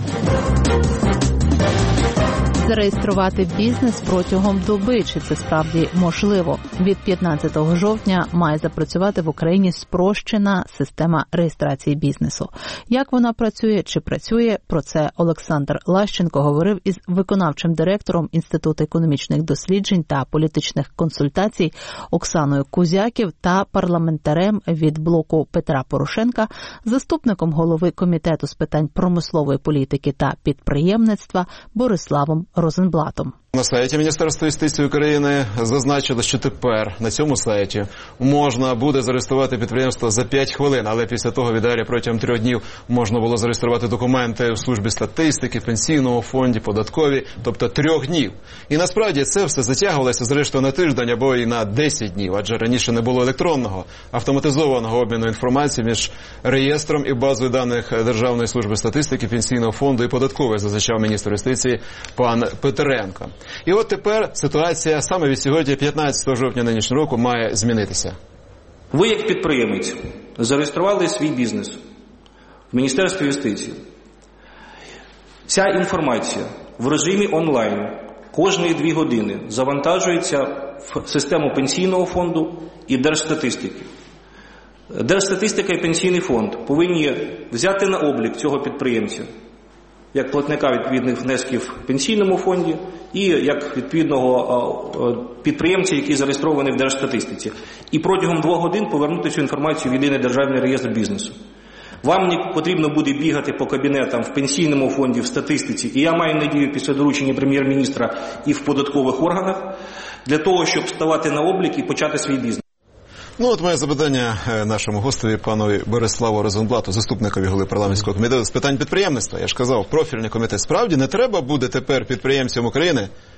Зареєструвати бізнес протягом доби, чи це справді можливо? Від 15 жовтня має запрацювати в Україні спрощена система реєстрації бізнесу. Як вона працює, чи працює, про це Олександр Лащенко говорив із виконавчим директором Інституту економічних досліджень та політичних консультацій Оксаною Кузяків та парламентарем від блоку Петра Порошенка, заступником голови Комітету з питань промислової політики та підприємництва Бориславом Розенблатом. На сайті Міністерства юстиції України зазначили, що тепер на цьому сайті можна буде зареєструвати підприємство за 5 хвилин, але після того віддалі протягом 3 днів можна було зареєструвати документи в службі статистики, пенсійному фонді, податковій, тобто 3 днів. І насправді це все затягувалося зрештою на тиждень або і на 10 днів, адже раніше не було електронного, автоматизованого обміну інформації між реєстром і базою даних Державної служби статистики, пенсійного фонду і податкової, зазначав міністр юстиції пан Петренко. І от тепер ситуація саме від сьогодні, 15 жовтня нинішнього року, має змінитися. Ви, як підприємець, зареєстрували свій бізнес в Міністерстві юстиції. Ця інформація в режимі онлайн кожні 2 години завантажується в систему пенсійного фонду і Держстатистики. Держстатистика і пенсійний фонд повинні взяти на облік цього підприємця як платника відповідних внесків в пенсійному фонді і як відповідного підприємця, який зареєстрований в Держстатистиці. І протягом 2 годин повернути цю інформацію в єдиний державний реєстр бізнесу. Вам не потрібно буде бігати по кабінетам в пенсійному фонді, в статистиці, і я маю надію після доручення прем'єр-міністра і в податкових органах, для того, щоб ставати на облік і почати свій бізнес. Ну, от моє запитання нашому гостеві, панові Бориславу Розенблату, заступникові голови парламентського комітету з питань підприємництва. Я ж казав, профільний комітет. Справді не треба буде тепер підприємцям України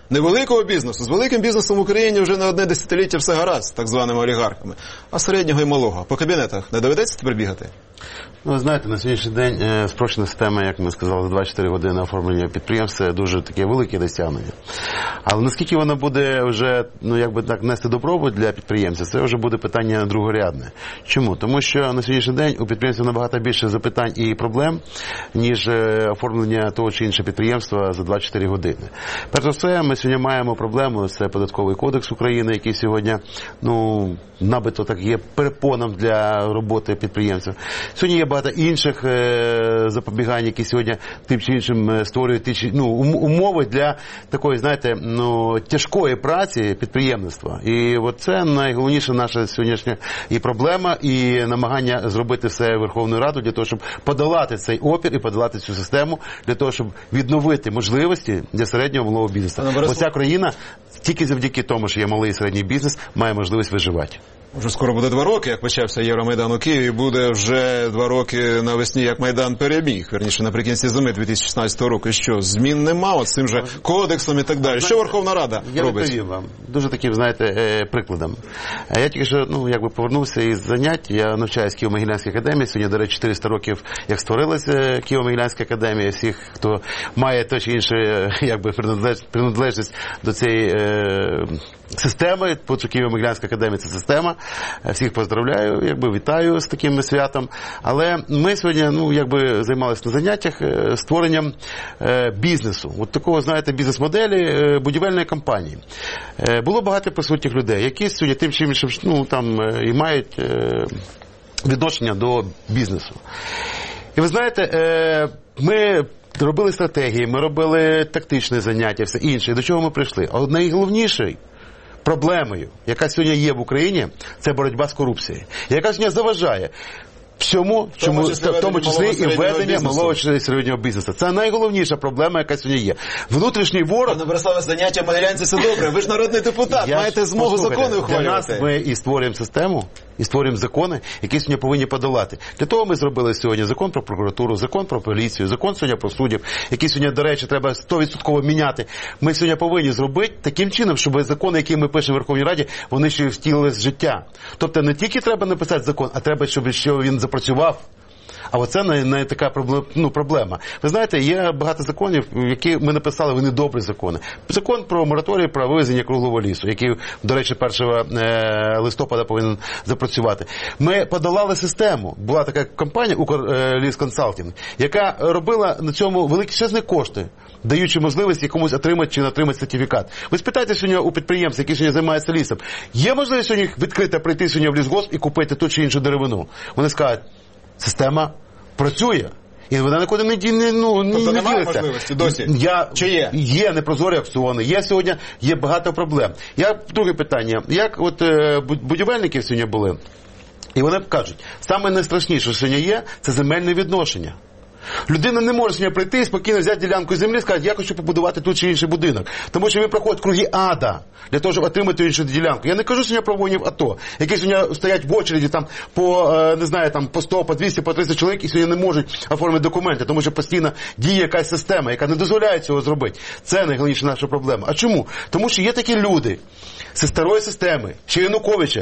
Невеликого бізнесу. З великим бізнесом в Україні вже не одне десятиліття все гаразд, так званими олігархами. А середнього і малого. По кабінетах не доведеться тепер бігати? Ну, знаєте, на сьогоднішній день спрощена система, як ми сказали, за 24 години оформлення підприємств, це дуже таке велике досягнення. Але наскільки вона буде вже, ну, якби так, нести добробут для підприємців, це вже буде питання другорядне. Чому? Тому що на сьогоднішній день у підприємців набагато більше запитань і проблем, ніж оформлення того чи іншого підприємства за 24 години. Перш за все, ми сьогодні маємо проблему, це Податковий кодекс України, який сьогодні, ну, набито так є перепоном для роботи підприємців. Сьогодні є багато інших запобігань, які сьогодні тим чи іншим створюють умови для такої, знаєте, ну, тяжкої праці підприємництва. І от це найголовніша наша сьогоднішня і проблема, і намагання зробити все Верховною Радою для того, щоб подолати цей опір і подолати цю систему, для того, щоб відновити можливості для середнього малого бізнесу. Бо ця країна тільки завдяки тому, що є малий і середній бізнес, має можливість виживати. Вже скоро буде 2 роки, як почався Євромайдан у Києві, буде вже 2 роки навесні, як Майдан переміг, вірніше, наприкінці зими 2016 року. І що, змін нема, от з цим же кодексом і так далі. Що Верховна Рада робить? Я відповім вам дуже таким, знаєте, прикладом. Я тільки що, ну, якби повернувся із занять, я навчаюсь в Києво-Могилянській академії, сьогодні, до речі, 400 років, як створилася Києво-Могилянська академія, всіх, хто має то чи інше, якби, приналежність до цієї системи, тому що Києво-Могилянська академія – це система. Всіх поздравляю, якби вітаю з таким святом. Але ми сьогодні, ну, якби займалися на заняттях створенням бізнесу. От такого, знаєте, бізнес-моделі будівельної компанії. Було багато присутніх людей, які сьогодні тим чи іншим, ну, там, і мають відношення до бізнесу. І ви знаєте, ми робили стратегії, ми робили тактичні заняття, все інше. І до чого ми прийшли? А найголовніший проблемою, яка сьогодні є в Україні, це боротьба з корупцією. Яка сьогодні заважає всьому, в тому числі і введення малого і середнього бізнесу. Це найголовніша проблема, яка сьогодні є. Внутрішній ворог... Пане Бориславе, заняття Могилянці – це добре. Ви ж народний депутат, маєте змогу закони ухвалювати. Для нас ми і створюємо систему, і створюємо закони, які сьогодні повинні подолати. Для того ми зробили сьогодні закон про прокуратуру, закон про поліцію, закон сьогодні про суддів, який сьогодні, до речі, треба 100% міняти. Ми сьогодні повинні зробити таким чином, щоб закони, які ми пишемо в Верховній Раді, вони ще втілились в життя. Тобто не тільки треба написати закон, а треба, щоб ще він запрацював. А оце не така проблема. Ви знаєте, є багато законів, які ми написали, вони добрі закони. Закон про мораторій про вивезення круглого лісу, який, до речі, 1 листопада повинен запрацювати. Ми подолали систему. Була така компанія «Укрлісконсалтинг», яка робила на цьому величезні кошти, даючи можливість якомусь отримати чи не отримати сертифікат. Ви спитайте сьогодні у підприємців, які сьогодні займаються лісом, є можливість сьогодні відкрито прийти сьогодні в лісгосп і купити ту чи іншу деревину? Вони скажуть, система працює. І вона нікуди не ділиться. Немає можливості досі? Чи є? Є непрозорі аукціони, є багато проблем. Друге питання. Як от будівельники сьогодні були, і вони кажуть, саме найстрашніше, що сьогодні є, це земельне відношення. Людина не може сьогодні прийти і спокійно взяти ділянку землі і сказати, я хочу побудувати тут чи інший будинок. Тому що він проходить круги ада для того, щоб отримати іншу ділянку. Я не кажу сьогодні про воїнів АТО, які сьогодні стоять в очереді там по, не знаю, там по 100, по 200, по 300 чоловік і сьогодні не можуть оформити документи, тому що постійно діє якась система, яка не дозволяє цього зробити. Це найголовніша наша проблема. А чому? Тому що є такі люди зі старої системи, ще Януковича,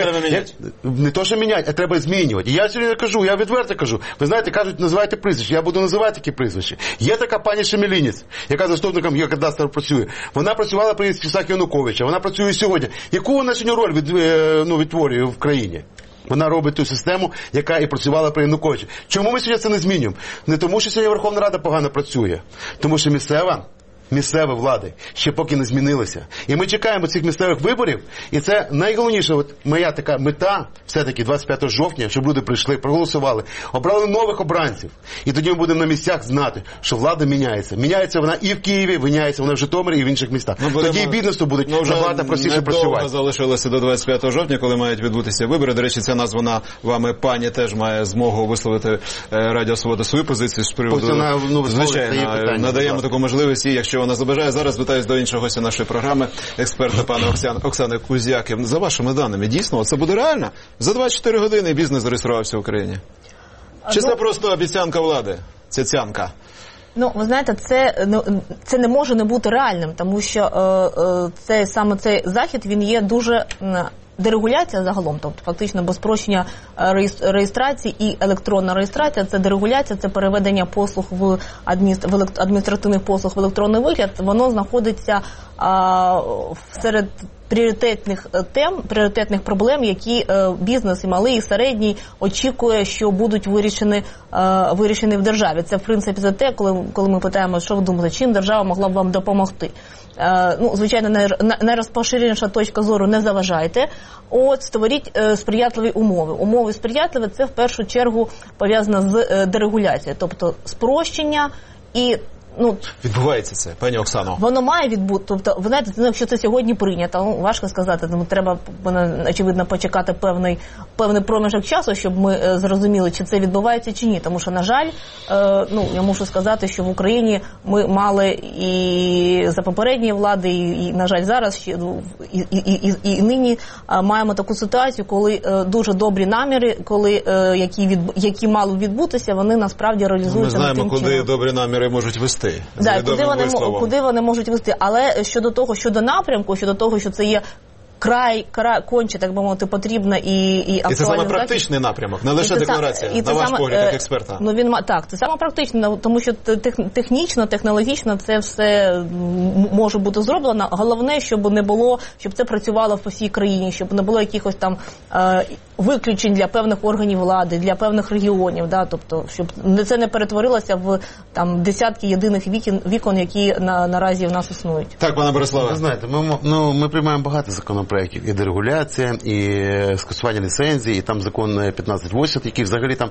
не то, що міняти, а треба змінювати. І я сьогодні кажу, я відверто кажу, ви знаєте, кажуть, називайте прізвище, я буду називати такі прізвища. Є така пані Шемелінець, яка заступником Геокадастру працює. Вона працювала при часах Януковича, вона працює сьогодні. Яку вона сьогодні роль відтворює в країні? Вона робить ту систему, яка і працювала при Януковичі. Чому ми сьогодні це не змінюємо? Не тому, що сьогодні Верховна Рада погано працює, тому що місцеві влади ще поки не змінилися. І ми чекаємо цих місцевих виборів, і це найголовніша моя така мета, все-таки 25 жовтня, щоб люди прийшли, проголосували, обрали нових обранців. І тоді ми будемо на місцях знати, що влада міняється. Міняється вона і в Києві, міняється вона в Житомирі і в інших містах. Тоді і бізнесу будуть набагато простіше працювати. Недовго залишилося до 25 жовтня, коли мають відбутися вибори. До речі, ця названа вами пані теж має змогу висловити Радіо Свобода свою позицію з приводу. Звичайно, надаємо таку можливість, і якщо вона забажає. Зараз звертаюсь до іншого гостя нашої програми, експерта пана Оксани Кузяки. За вашими даними, дійсно, це буде реально? За 24 години бізнес зареєструвався в Україні? Чи це просто обіцянка влади? Цяцянка? Ну, ви знаєте, це не може не бути реальним, тому що саме цей захід, він є дуже... Дерегуляція загалом, тобто фактично без спрощення реєстрації і електронна реєстрація, це дерегуляція, це переведення послуг в адміністративних послуг в електронний вигляд, воно знаходиться серед пріоритетних проблем, які бізнес і малий, і середній очікує, що будуть вирішені в державі. Це, в принципі, за те, коли ми питаємо, що ви думаєте, чим держава могла б вам допомогти. Звичайно, найрозпоширеніша точка зору не заважайте. Створіть сприятливі умови. Умови сприятливі – це в першу чергу пов'язано з дерегуляцією, тобто спрощення і відбувається це, пані Оксано? Воно має відбути. Тобто, ви знаєте, якщо це сьогодні прийнято, важко сказати, тому треба, очевидно, почекати певний проміжок часу, щоб ми зрозуміли, чи це відбувається, чи ні. Тому що, на жаль, я мушу сказати, що в Україні ми мали і за попередньої влади, і на жаль, зараз, і нині маємо таку ситуацію, коли дуже добрі наміри, які мали відбутися, вони насправді реалізуються. Ми знаємо, куди добрі наміри можуть вести. Куди вони можуть вести. Але щодо напрямку, щодо того, що це є конче, так би мовити, потрібна і актуальна. І це саме практичний напрямок, не лише декларація, на ваш погляд, як експерта. Так, це саме практично, тому що технічно, технологічно це все може бути зроблено. Головне, щоб це працювало по всій країні, щоб не було якихось там виключень для певних органів влади, для певних регіонів, тобто, щоб це не перетворилося в десятки єдиних вікон, які наразі в нас існують. Так, пане Бориславе. Ви знаєте, ми приймаємо багато законопроєктів. І дерегуляція, і скасування ліцензії, і там закон 1580, який взагалі там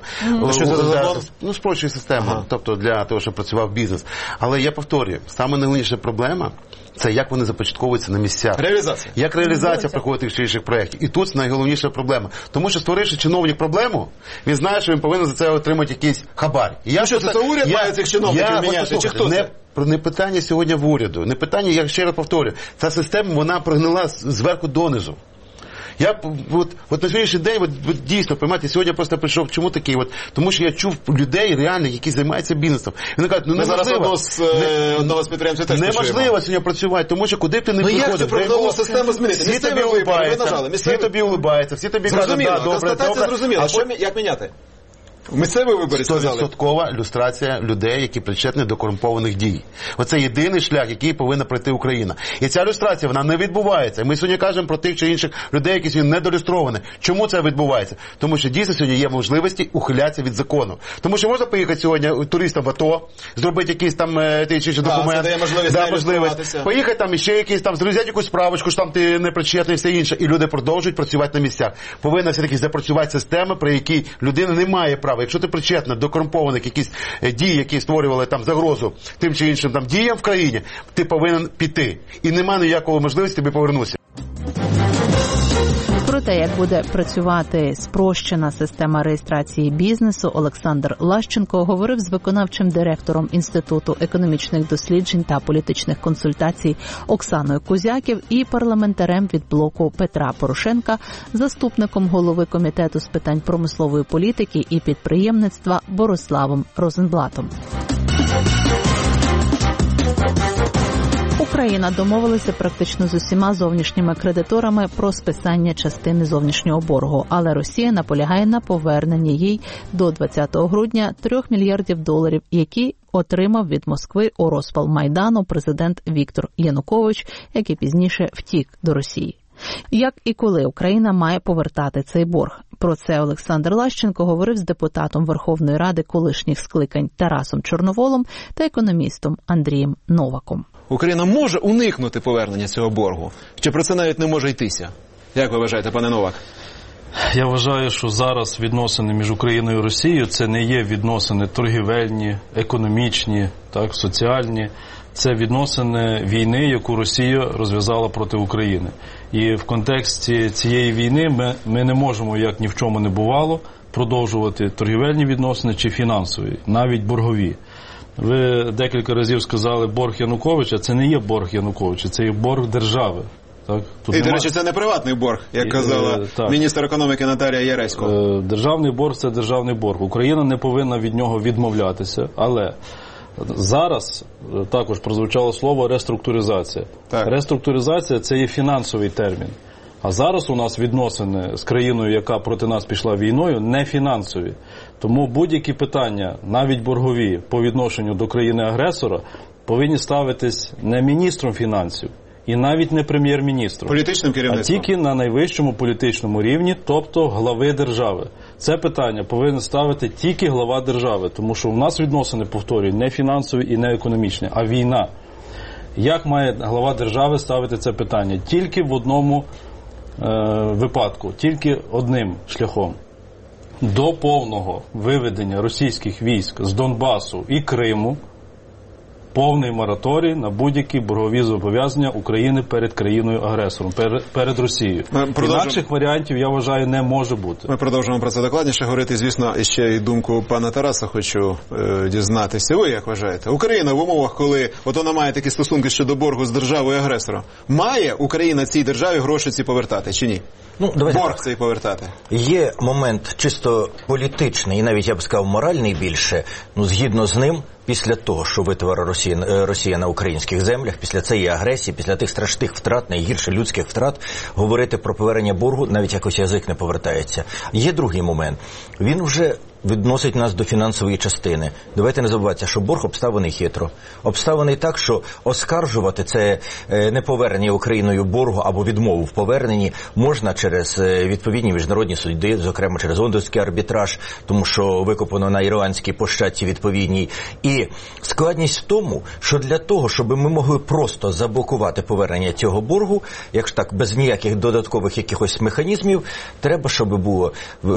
спрощує систему, тобто для того, щоб працював бізнес. Але я повторюю, саме найголовніша проблема це як вони започатковуються на місцях. Реалізація. Як реалізація проходить тих чи інших проєктів. І тут найголовніша проблема. Тому що, створивши чиновник проблему, він знає, що він повинен за це отримати якийсь хабар. Це уряд має цих чиновників міняти, чи хто це? Не питання сьогодні в уряду, не питання, я ще раз повторю, ця система, вона прогнила зверху донизу. Я на сьогоднішній день, дійсно, поймайте, сьогодні я просто прийшов, чому такий, тому що я чув людей реально, які займаються бізнесом. І вони кажуть, неможливо. Одного з підприємців теж неможливо сьогодні працювати, тому що куди б ти не приходив. Як цю програмну систему змінити? Всі тобі улибаються, всі тобі кажуть, добре. Констатація зрозуміла. А що, як міняти? Місцеві вибори сказали. 100% люстрація людей, які причетні до корумпованих дій. Оце єдиний шлях, який повинна пройти Україна. І ця люстрація, вона не відбувається. Ми сьогодні кажемо про тих чи інших людей, які сьогодні недолюстровані. Чому це відбувається? Тому що дійсно сьогодні є можливості ухилятися від закону. Тому що можна поїхати сьогодні туристам в АТО, зробити якийсь там ті чи інші документи. Це дає можливість. Поїхати там і ще якийсь там, зробити якусь справочку, що там ти не причетний і все інше. І люди продовжують працювати на місцях. Повинна все-таки запрацювати система, при якій людина не має права. Якщо ти причетна до корумпованих якісь дій, які створювали там загрозу тим чи іншим там діям в країні, ти повинен піти. І немає ніякої можливості тобі повернутися. Про те, як буде працювати спрощена система реєстрації бізнесу, Олександр Лащенко говорив з виконавчим директором Інституту економічних досліджень та політичних консультацій Оксаною Кузяків і парламентарем від блоку Петра Порошенка, заступником голови Комітету з питань промислової політики і підприємництва Бориславом Розенблатом. Україна домовилася практично з усіма зовнішніми кредиторами про списання частини зовнішнього боргу, але Росія наполягає на поверненні їй до 20 грудня $3 мільярдів, які отримав від Москви у розпал Майдану президент Віктор Янукович, який пізніше втік до Росії. Як і коли Україна має повертати цей борг? Про це Олександр Лащенко говорив з депутатом Верховної Ради колишніх скликань Тарасом Чорноволом та економістом Андрієм Новаком. Україна може уникнути повернення цього боргу? Чи про це навіть не може йтися? Як ви вважаєте, пане Новак? Я вважаю, що зараз відносини між Україною і Росією – це не є відносини торгівельні, економічні, соціальні. Це відносини війни, яку Росія розв'язала проти України. І в контексті цієї війни ми не можемо, як ні в чому не бувало, продовжувати торгівельні відносини чи фінансові, навіть боргові. Ви декілька разів сказали борг Януковича. Це не є борг Януковича, це є борг держави. І, до речі, це не приватний борг, як казала міністр економіки Наталія Яресько. Державний борг – це державний борг. Україна не повинна від нього відмовлятися, але Зараз також прозвучало слово реструктуризація. Так. Реструктуризація – це є фінансовий термін. А зараз у нас відносини з країною, яка проти нас пішла війною, не фінансові. Тому будь-які питання, навіть боргові, по відношенню до країни-агресора, повинні ставитись не міністром фінансів і навіть не прем'єр-міністром, політичним керівництвом, а тільки на найвищому політичному рівні, тобто глави держави. Це питання повинен ставити тільки глава держави, тому що в нас відносини, повторюю, не фінансові і не економічні, а війна. Як має глава держави ставити це питання? Тільки в одному випадку, тільки одним шляхом. До повного виведення російських військ з Донбасу і Криму, повний мораторій на будь-які боргові зобов'язання України перед країною-агресором, перед Росією. Інакших варіантів, я вважаю, не може бути. Ми продовжуємо про це докладніше говорити. Звісно, ще й думку пана Тараса хочу дізнатися. Ви як вважаєте? Україна в умовах, коли от вона має такі стосунки щодо боргу з державою-агресором, має Україна цій державі гроші ці повертати чи ні? Борг цей повертати. Є момент чисто політичний і навіть, я б сказав, моральний більше. Згідно з ним, після того, що витворила Росія на українських землях, після цієї агресії, після тих страшних втрат, найгірше людських втрат, говорити про повернення боргу навіть якось язик не повертається. Є другий момент. Він вже відносить нас до фінансової частини. Давайте не забуватися, що борг обставлений хитро. Обставлений так, що оскаржувати це неповернення Україною боргу або відмову в поверненні можна через відповідні міжнародні суди, зокрема через лондонський арбітраж, тому що викопано на ірландській площадці відповідній. І складність в тому, що для того, щоб ми могли просто заблокувати повернення цього боргу, якщо так, без ніяких додаткових якихось механізмів, треба, щоб було,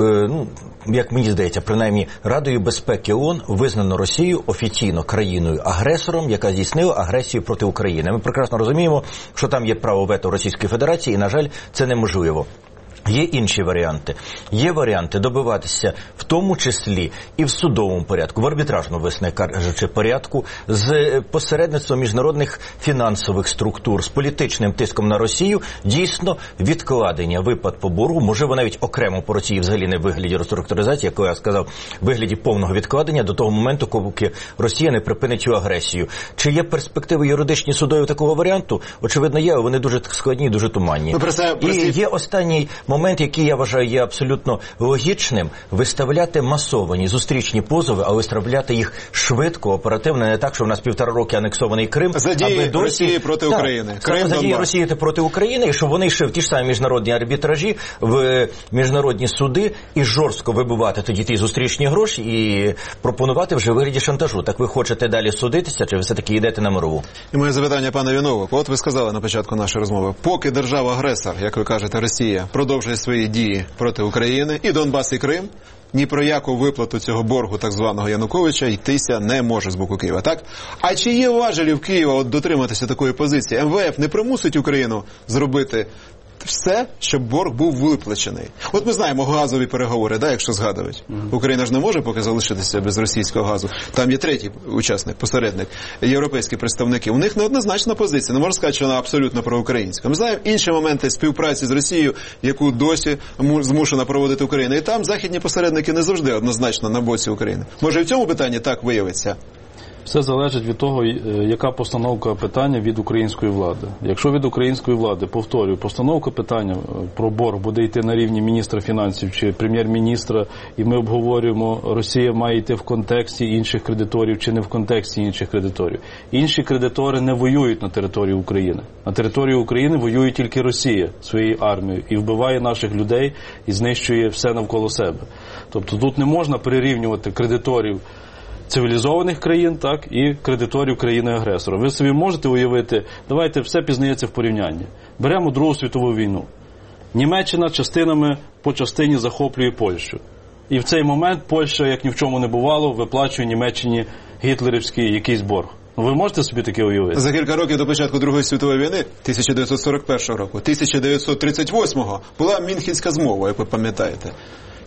як мені здається, принаймні Радою безпеки ООН визнано Росію офіційно країною-агресором, яка здійснила агресію проти України. Ми прекрасно розуміємо, що там є право вето Російської Федерації, і, на жаль, це неможливо. Є інші варіанти. Є варіанти добиватися в тому числі і в судовому порядку, в арбітражному, власне кажучи, порядку, з посередництвом міжнародних фінансових структур, з політичним тиском на Росію, дійсно відкладення виплат по боргу, можливо навіть окремо по Росії, взагалі не в вигляді реструктуризації, як я сказав, в вигляді повного відкладення до того моменту, поки Росія не припинить цю агресію. Чи є перспективи юридичні судові такого варіанту? Очевидно є, але вони дуже складні, дуже туманні. І є останній момент, який я вважаю є абсолютно логічним, виставляти масовані зустрічні позови, а виставляти їх швидко, оперативно, не так, що в нас 1,5 роки анексований Крим. Задії Росії проти України. Задії Росії проти України, і щоб вони йшли в ті ж самі міжнародні арбітражі, в міжнародні суди і жорстко вибивати тоді ті зустрічні гроші і пропонувати вже в вигляді шантажу. Так ви хочете далі судитися, чи ви все-таки йдете на мирову? І моє запитання, пане Вінову. От ви сказали на початку нашої розмови, поки держава-агресор, як ви кажете, Росія, продовжує свої дії проти України, і Донбас, і Крим, ні про яку виплату цього боргу так званого Януковича йтися не може з боку Києва, так? А чи є важелі в Києва дотриматися такої позиції? МВФ не примусить Україну зробити все, щоб борг був виплачений. От ми знаємо газові переговори, да, якщо згадують. Україна ж не може поки залишитися без російського газу. Там є третій учасник, посередник, європейські представники. У них неоднозначна позиція. Не можна сказати, що вона абсолютно проукраїнська. Ми знаємо інші моменти співпраці з Росією, яку досі змушена проводити Україна. І там західні посередники не завжди однозначно на боці України. Може і в цьому питанні так виявиться? Все залежить від того, яка постановка питання від української влади. Якщо від української влади, повторюю, постановка питання про борг буде йти на рівні міністра фінансів чи прем'єр-міністра, і ми обговорюємо, Росія має йти в контексті інших кредиторів чи не в контексті інших кредиторів. Інші кредитори не воюють на території України. На території України воює тільки Росія своєю армією і вбиває наших людей і знищує все навколо себе. Тобто тут не можна прирівнювати кредиторів цивілізованих країн, так, і кредиторів країни-агресора. Ви собі можете уявити, давайте все пізнається в порівнянні. Беремо Другу світову війну. Німеччина частинами по частині захоплює Польщу. І в цей момент Польща, як ні в чому не бувало, виплачує Німеччині гітлерівський якийсь борг. Ви можете собі таке уявити? За кілька років до початку Другої світової війни, 1941 року, 1938-го, була Мюнхенська змова, як ви пам'ятаєте.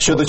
Щодо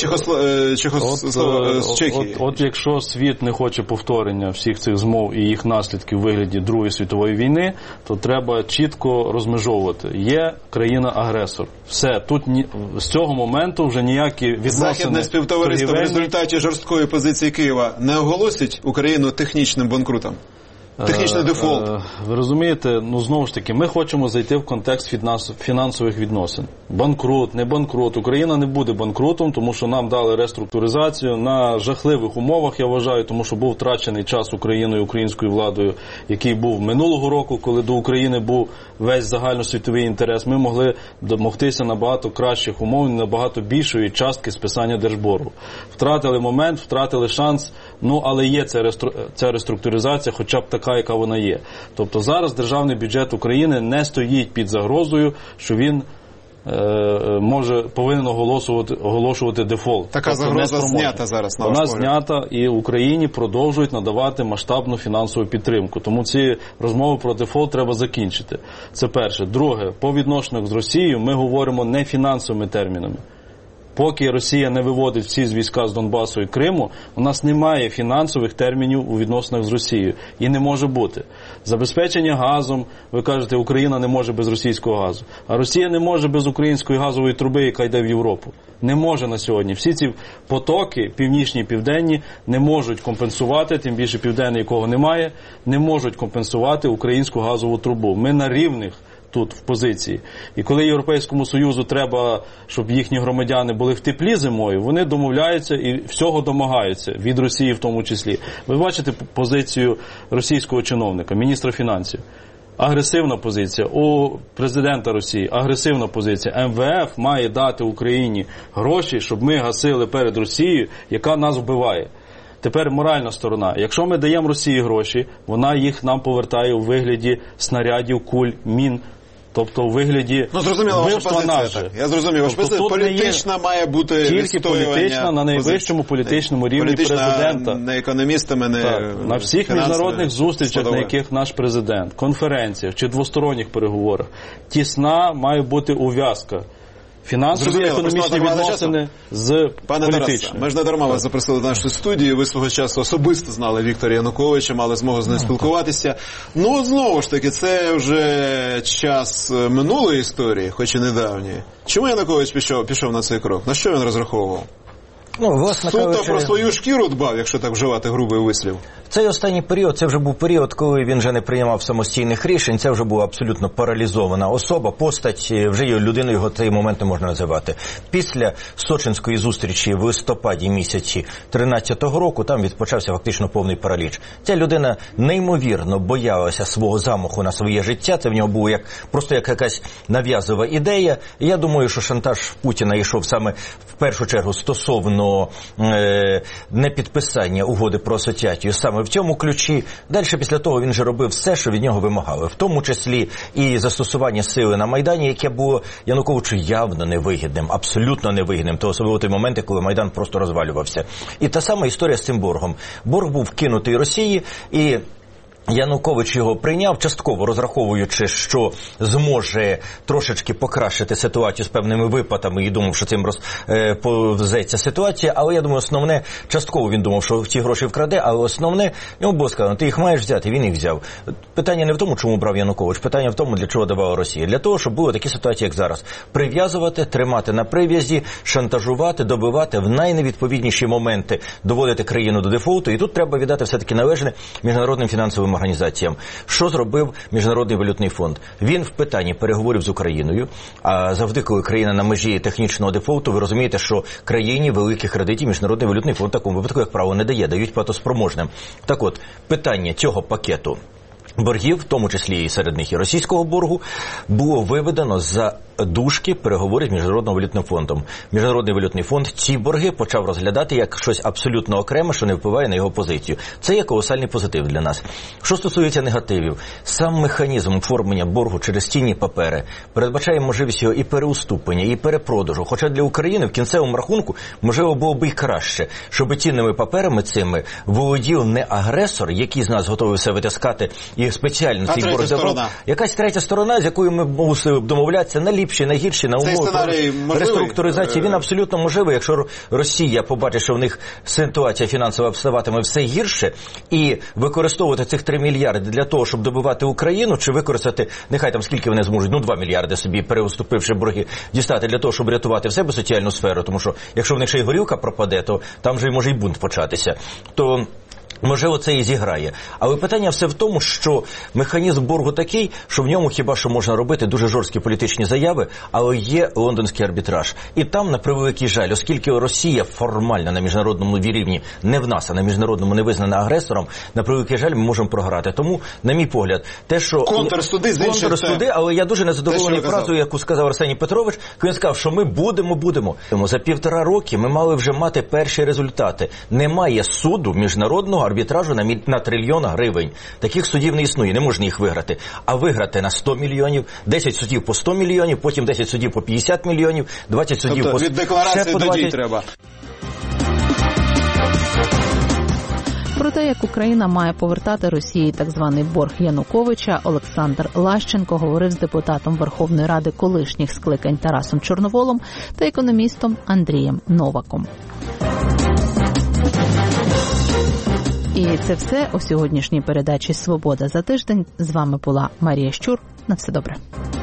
Чехії. От якщо світ не хоче повторення всіх цих змов і їх наслідків у вигляді Другої світової війни, то треба чітко розмежовувати. Є країна-агресор. Все, тут з цього моменту вже ніякі відносини... Західне співтовариство в результаті жорсткої позиції Києва не оголосить Україну технічним банкрутом? Технічний дефолт. Ви розумієте, знову ж таки, ми хочемо зайти в контекст фінансових відносин. Банкрут, не банкрут. Україна не буде банкрутом, тому що нам дали реструктуризацію на жахливих умовах, я вважаю, тому що був втрачений час Україною, українською владою, який був минулого року, коли до України був весь загальносвітовий інтерес. Ми могли домогтися набагато кращих умов, набагато більшої частки списання держборгу. Втратили момент, втратили шанс, але є ця реструктуризація, хоча б така, яка вона є. Тобто зараз державний бюджет України не стоїть під загрозою, що він повинен оголошувати дефолт. Така загроза знята зараз, на ваш погляд? Вона знята, і Україні продовжують надавати масштабну фінансову підтримку. Тому ці розмови про дефолт треба закінчити. Це перше. Друге, по відношеннях з Росією ми говоримо не фінансовими термінами. Поки Росія не виводить всі війська з Донбасу і Криму, у нас немає фінансових термінів у відносинах з Росією. І не може бути. Забезпечення газом, ви кажете, Україна не може без російського газу. А Росія не може без української газової труби, яка йде в Європу. Не може на сьогодні. Всі ці потоки, північні і південні, не можуть компенсувати, тим більше південний, якого немає, не можуть компенсувати українську газову трубу. Ми на рівних тут в позиції. І коли Європейському Союзу треба, щоб їхні громадяни були в теплі зимою, вони домовляються і всього домагаються, від Росії в тому числі. Ви бачите позицію російського чиновника, міністра фінансів. Агресивна позиція. У президента Росії агресивна позиція. МВФ має дати Україні гроші, щоб ми гасили перед Росією, яка нас вбиває. Тепер моральна сторона. Якщо ми даємо Росії гроші, вона їх нам повертає у вигляді снарядів, куль, мін. Тобто у вигляді вбивства наших. Я зрозумів. Ваша позиція політична має бути тільки політична на найвищому політичному рівні президента. Не економістами, не на всіх міжнародних зустрічах, на яких наш президент, конференціях чи двосторонніх переговорах, тісна має бути ув'язка. Фінансові, економічні відносини з політичними. Ми ж не дарма вас запросили до нашої студії, ви свого часу особисто знали Віктора Януковича, мали змогу з ним спілкуватися. Знову ж таки, це вже час минулої історії, хоч і недавньої. Чому Янукович пішов на цей крок? На що він розраховував? Суто про свою шкіру дбав, якщо так вживати грубий вислів. Цей останній період, це вже був період, коли він вже не приймав самостійних рішень, це вже була абсолютно паралізована особа, постать, вже людиною його цей момент не можна називати. Після Сочинської зустрічі в листопаді місяці 2013 року там відпочався фактично повний параліч. Ця людина неймовірно боялася свого замаху на своє життя, це в нього було просто як якась нав'язова ідея. І я думаю, що шантаж Путіна йшов саме в першу чергу стосовно непідписання угоди про асоціацію саме в цьому ключі. Далі після того він же робив все, що від нього вимагали. В тому числі і застосування сили на Майдані, яке було Януковичу явно невигідним, абсолютно невигідним. То особливо той моменти, коли Майдан просто розвалювався. І та сама історія з цим боргом. Борг був вкинутий Росії, і Янукович його прийняв, частково розраховуючи, що зможе трошечки покращити ситуацію з певними виплатами і думав, що цим розповзеться ситуація, але я думаю, основне, частково він думав, що ті гроші вкраде, але основне, йому було сказано, ти їх маєш взяти, він їх взяв. Питання не в тому, чому брав Янукович, питання в тому, для чого давала Росія. Для того, щоб були такі ситуації, як зараз. Прив'язувати, тримати на прив'язі, шантажувати, добивати, в найневідповідніші моменти доводити країну до дефолту, і тут треба віддати все-таки належне міжнародним фінансовим організаціям. Що зробив Міжнародний валютний фонд? Він в питанні переговорів з Україною, а завжди, коли країна на межі технічного дефолту, ви розумієте, що країні великих кредитів Міжнародний валютний фонд в такому випадку, як правило, не дає, дають платоспроможним. Так от, питання цього пакету боргів, в тому числі і серед них і російського боргу, було виведено за дужки переговорів з Міжнародним валютним фондом. Міжнародний валютний фонд ці борги почав розглядати як щось абсолютно окреме, що не впливає на його позицію. Це є колосальний позитив для нас. Що стосується негативів, сам механізм оформлення боргу через цінні папери передбачає можливість його і переуступлення, і перепродажу. Хоча для України в кінцевому рахунку, можливо, було б і краще, щоб цінними паперами цими володів не агресор, який з нас готовий все витискати і спеціально цей борг забрав. Якась третя сторона, з якою ми мусили домовлятися на найліпші, найгірші на умови реструктуризації. Він абсолютно можливий, якщо Росія побачить, що в них ситуація фінансова ставатиме все гірше, і використовувати цих 3 мільярди для того, щоб добивати Україну, чи використати, нехай там скільки вони зможуть, 2 мільярди собі, переуступивши борги, дістати для того, щоб рятувати в себе соціальну сферу, тому що якщо в них ще й горілка пропаде, то там же може й бунт початися. То можливо, це і зіграє. Але питання все в тому, що механізм боргу такий, що в ньому хіба що можна робити дуже жорсткі політичні заяви, але є лондонський арбітраж. І там, на превеликий жаль, оскільки Росія формально на міжнародному рівні не в нас, а на міжнародному не визнана агресором, на превеликий жаль, ми можемо програти. Тому, на мій погляд, те, що... Контрсуди, але я дуже незадоволений фразою, яку сказав Арсеній Петрович, коли він сказав, що ми будемо. За 1,5 роки ми мали вже мати перші результати. Немає суду міжнародного арбітражу на 1 трильйон гривень. Таких судів не існує, не можна їх виграти. А виграти на 100 мільйонів, 10 судів по 100 мільйонів, потім 10 судів по 50 мільйонів, 20 судів по 100 від декларації до дій треба. Про те, як Україна має повертати Росії так званий борг Януковича, Олександр Лащенко говорив з депутатом Верховної Ради колишніх скликань Тарасом Чорноволом та економістом Андрієм Новаком. І це все у сьогоднішній передачі «Свобода за тиждень». З вами була Марія Щур. На все добре.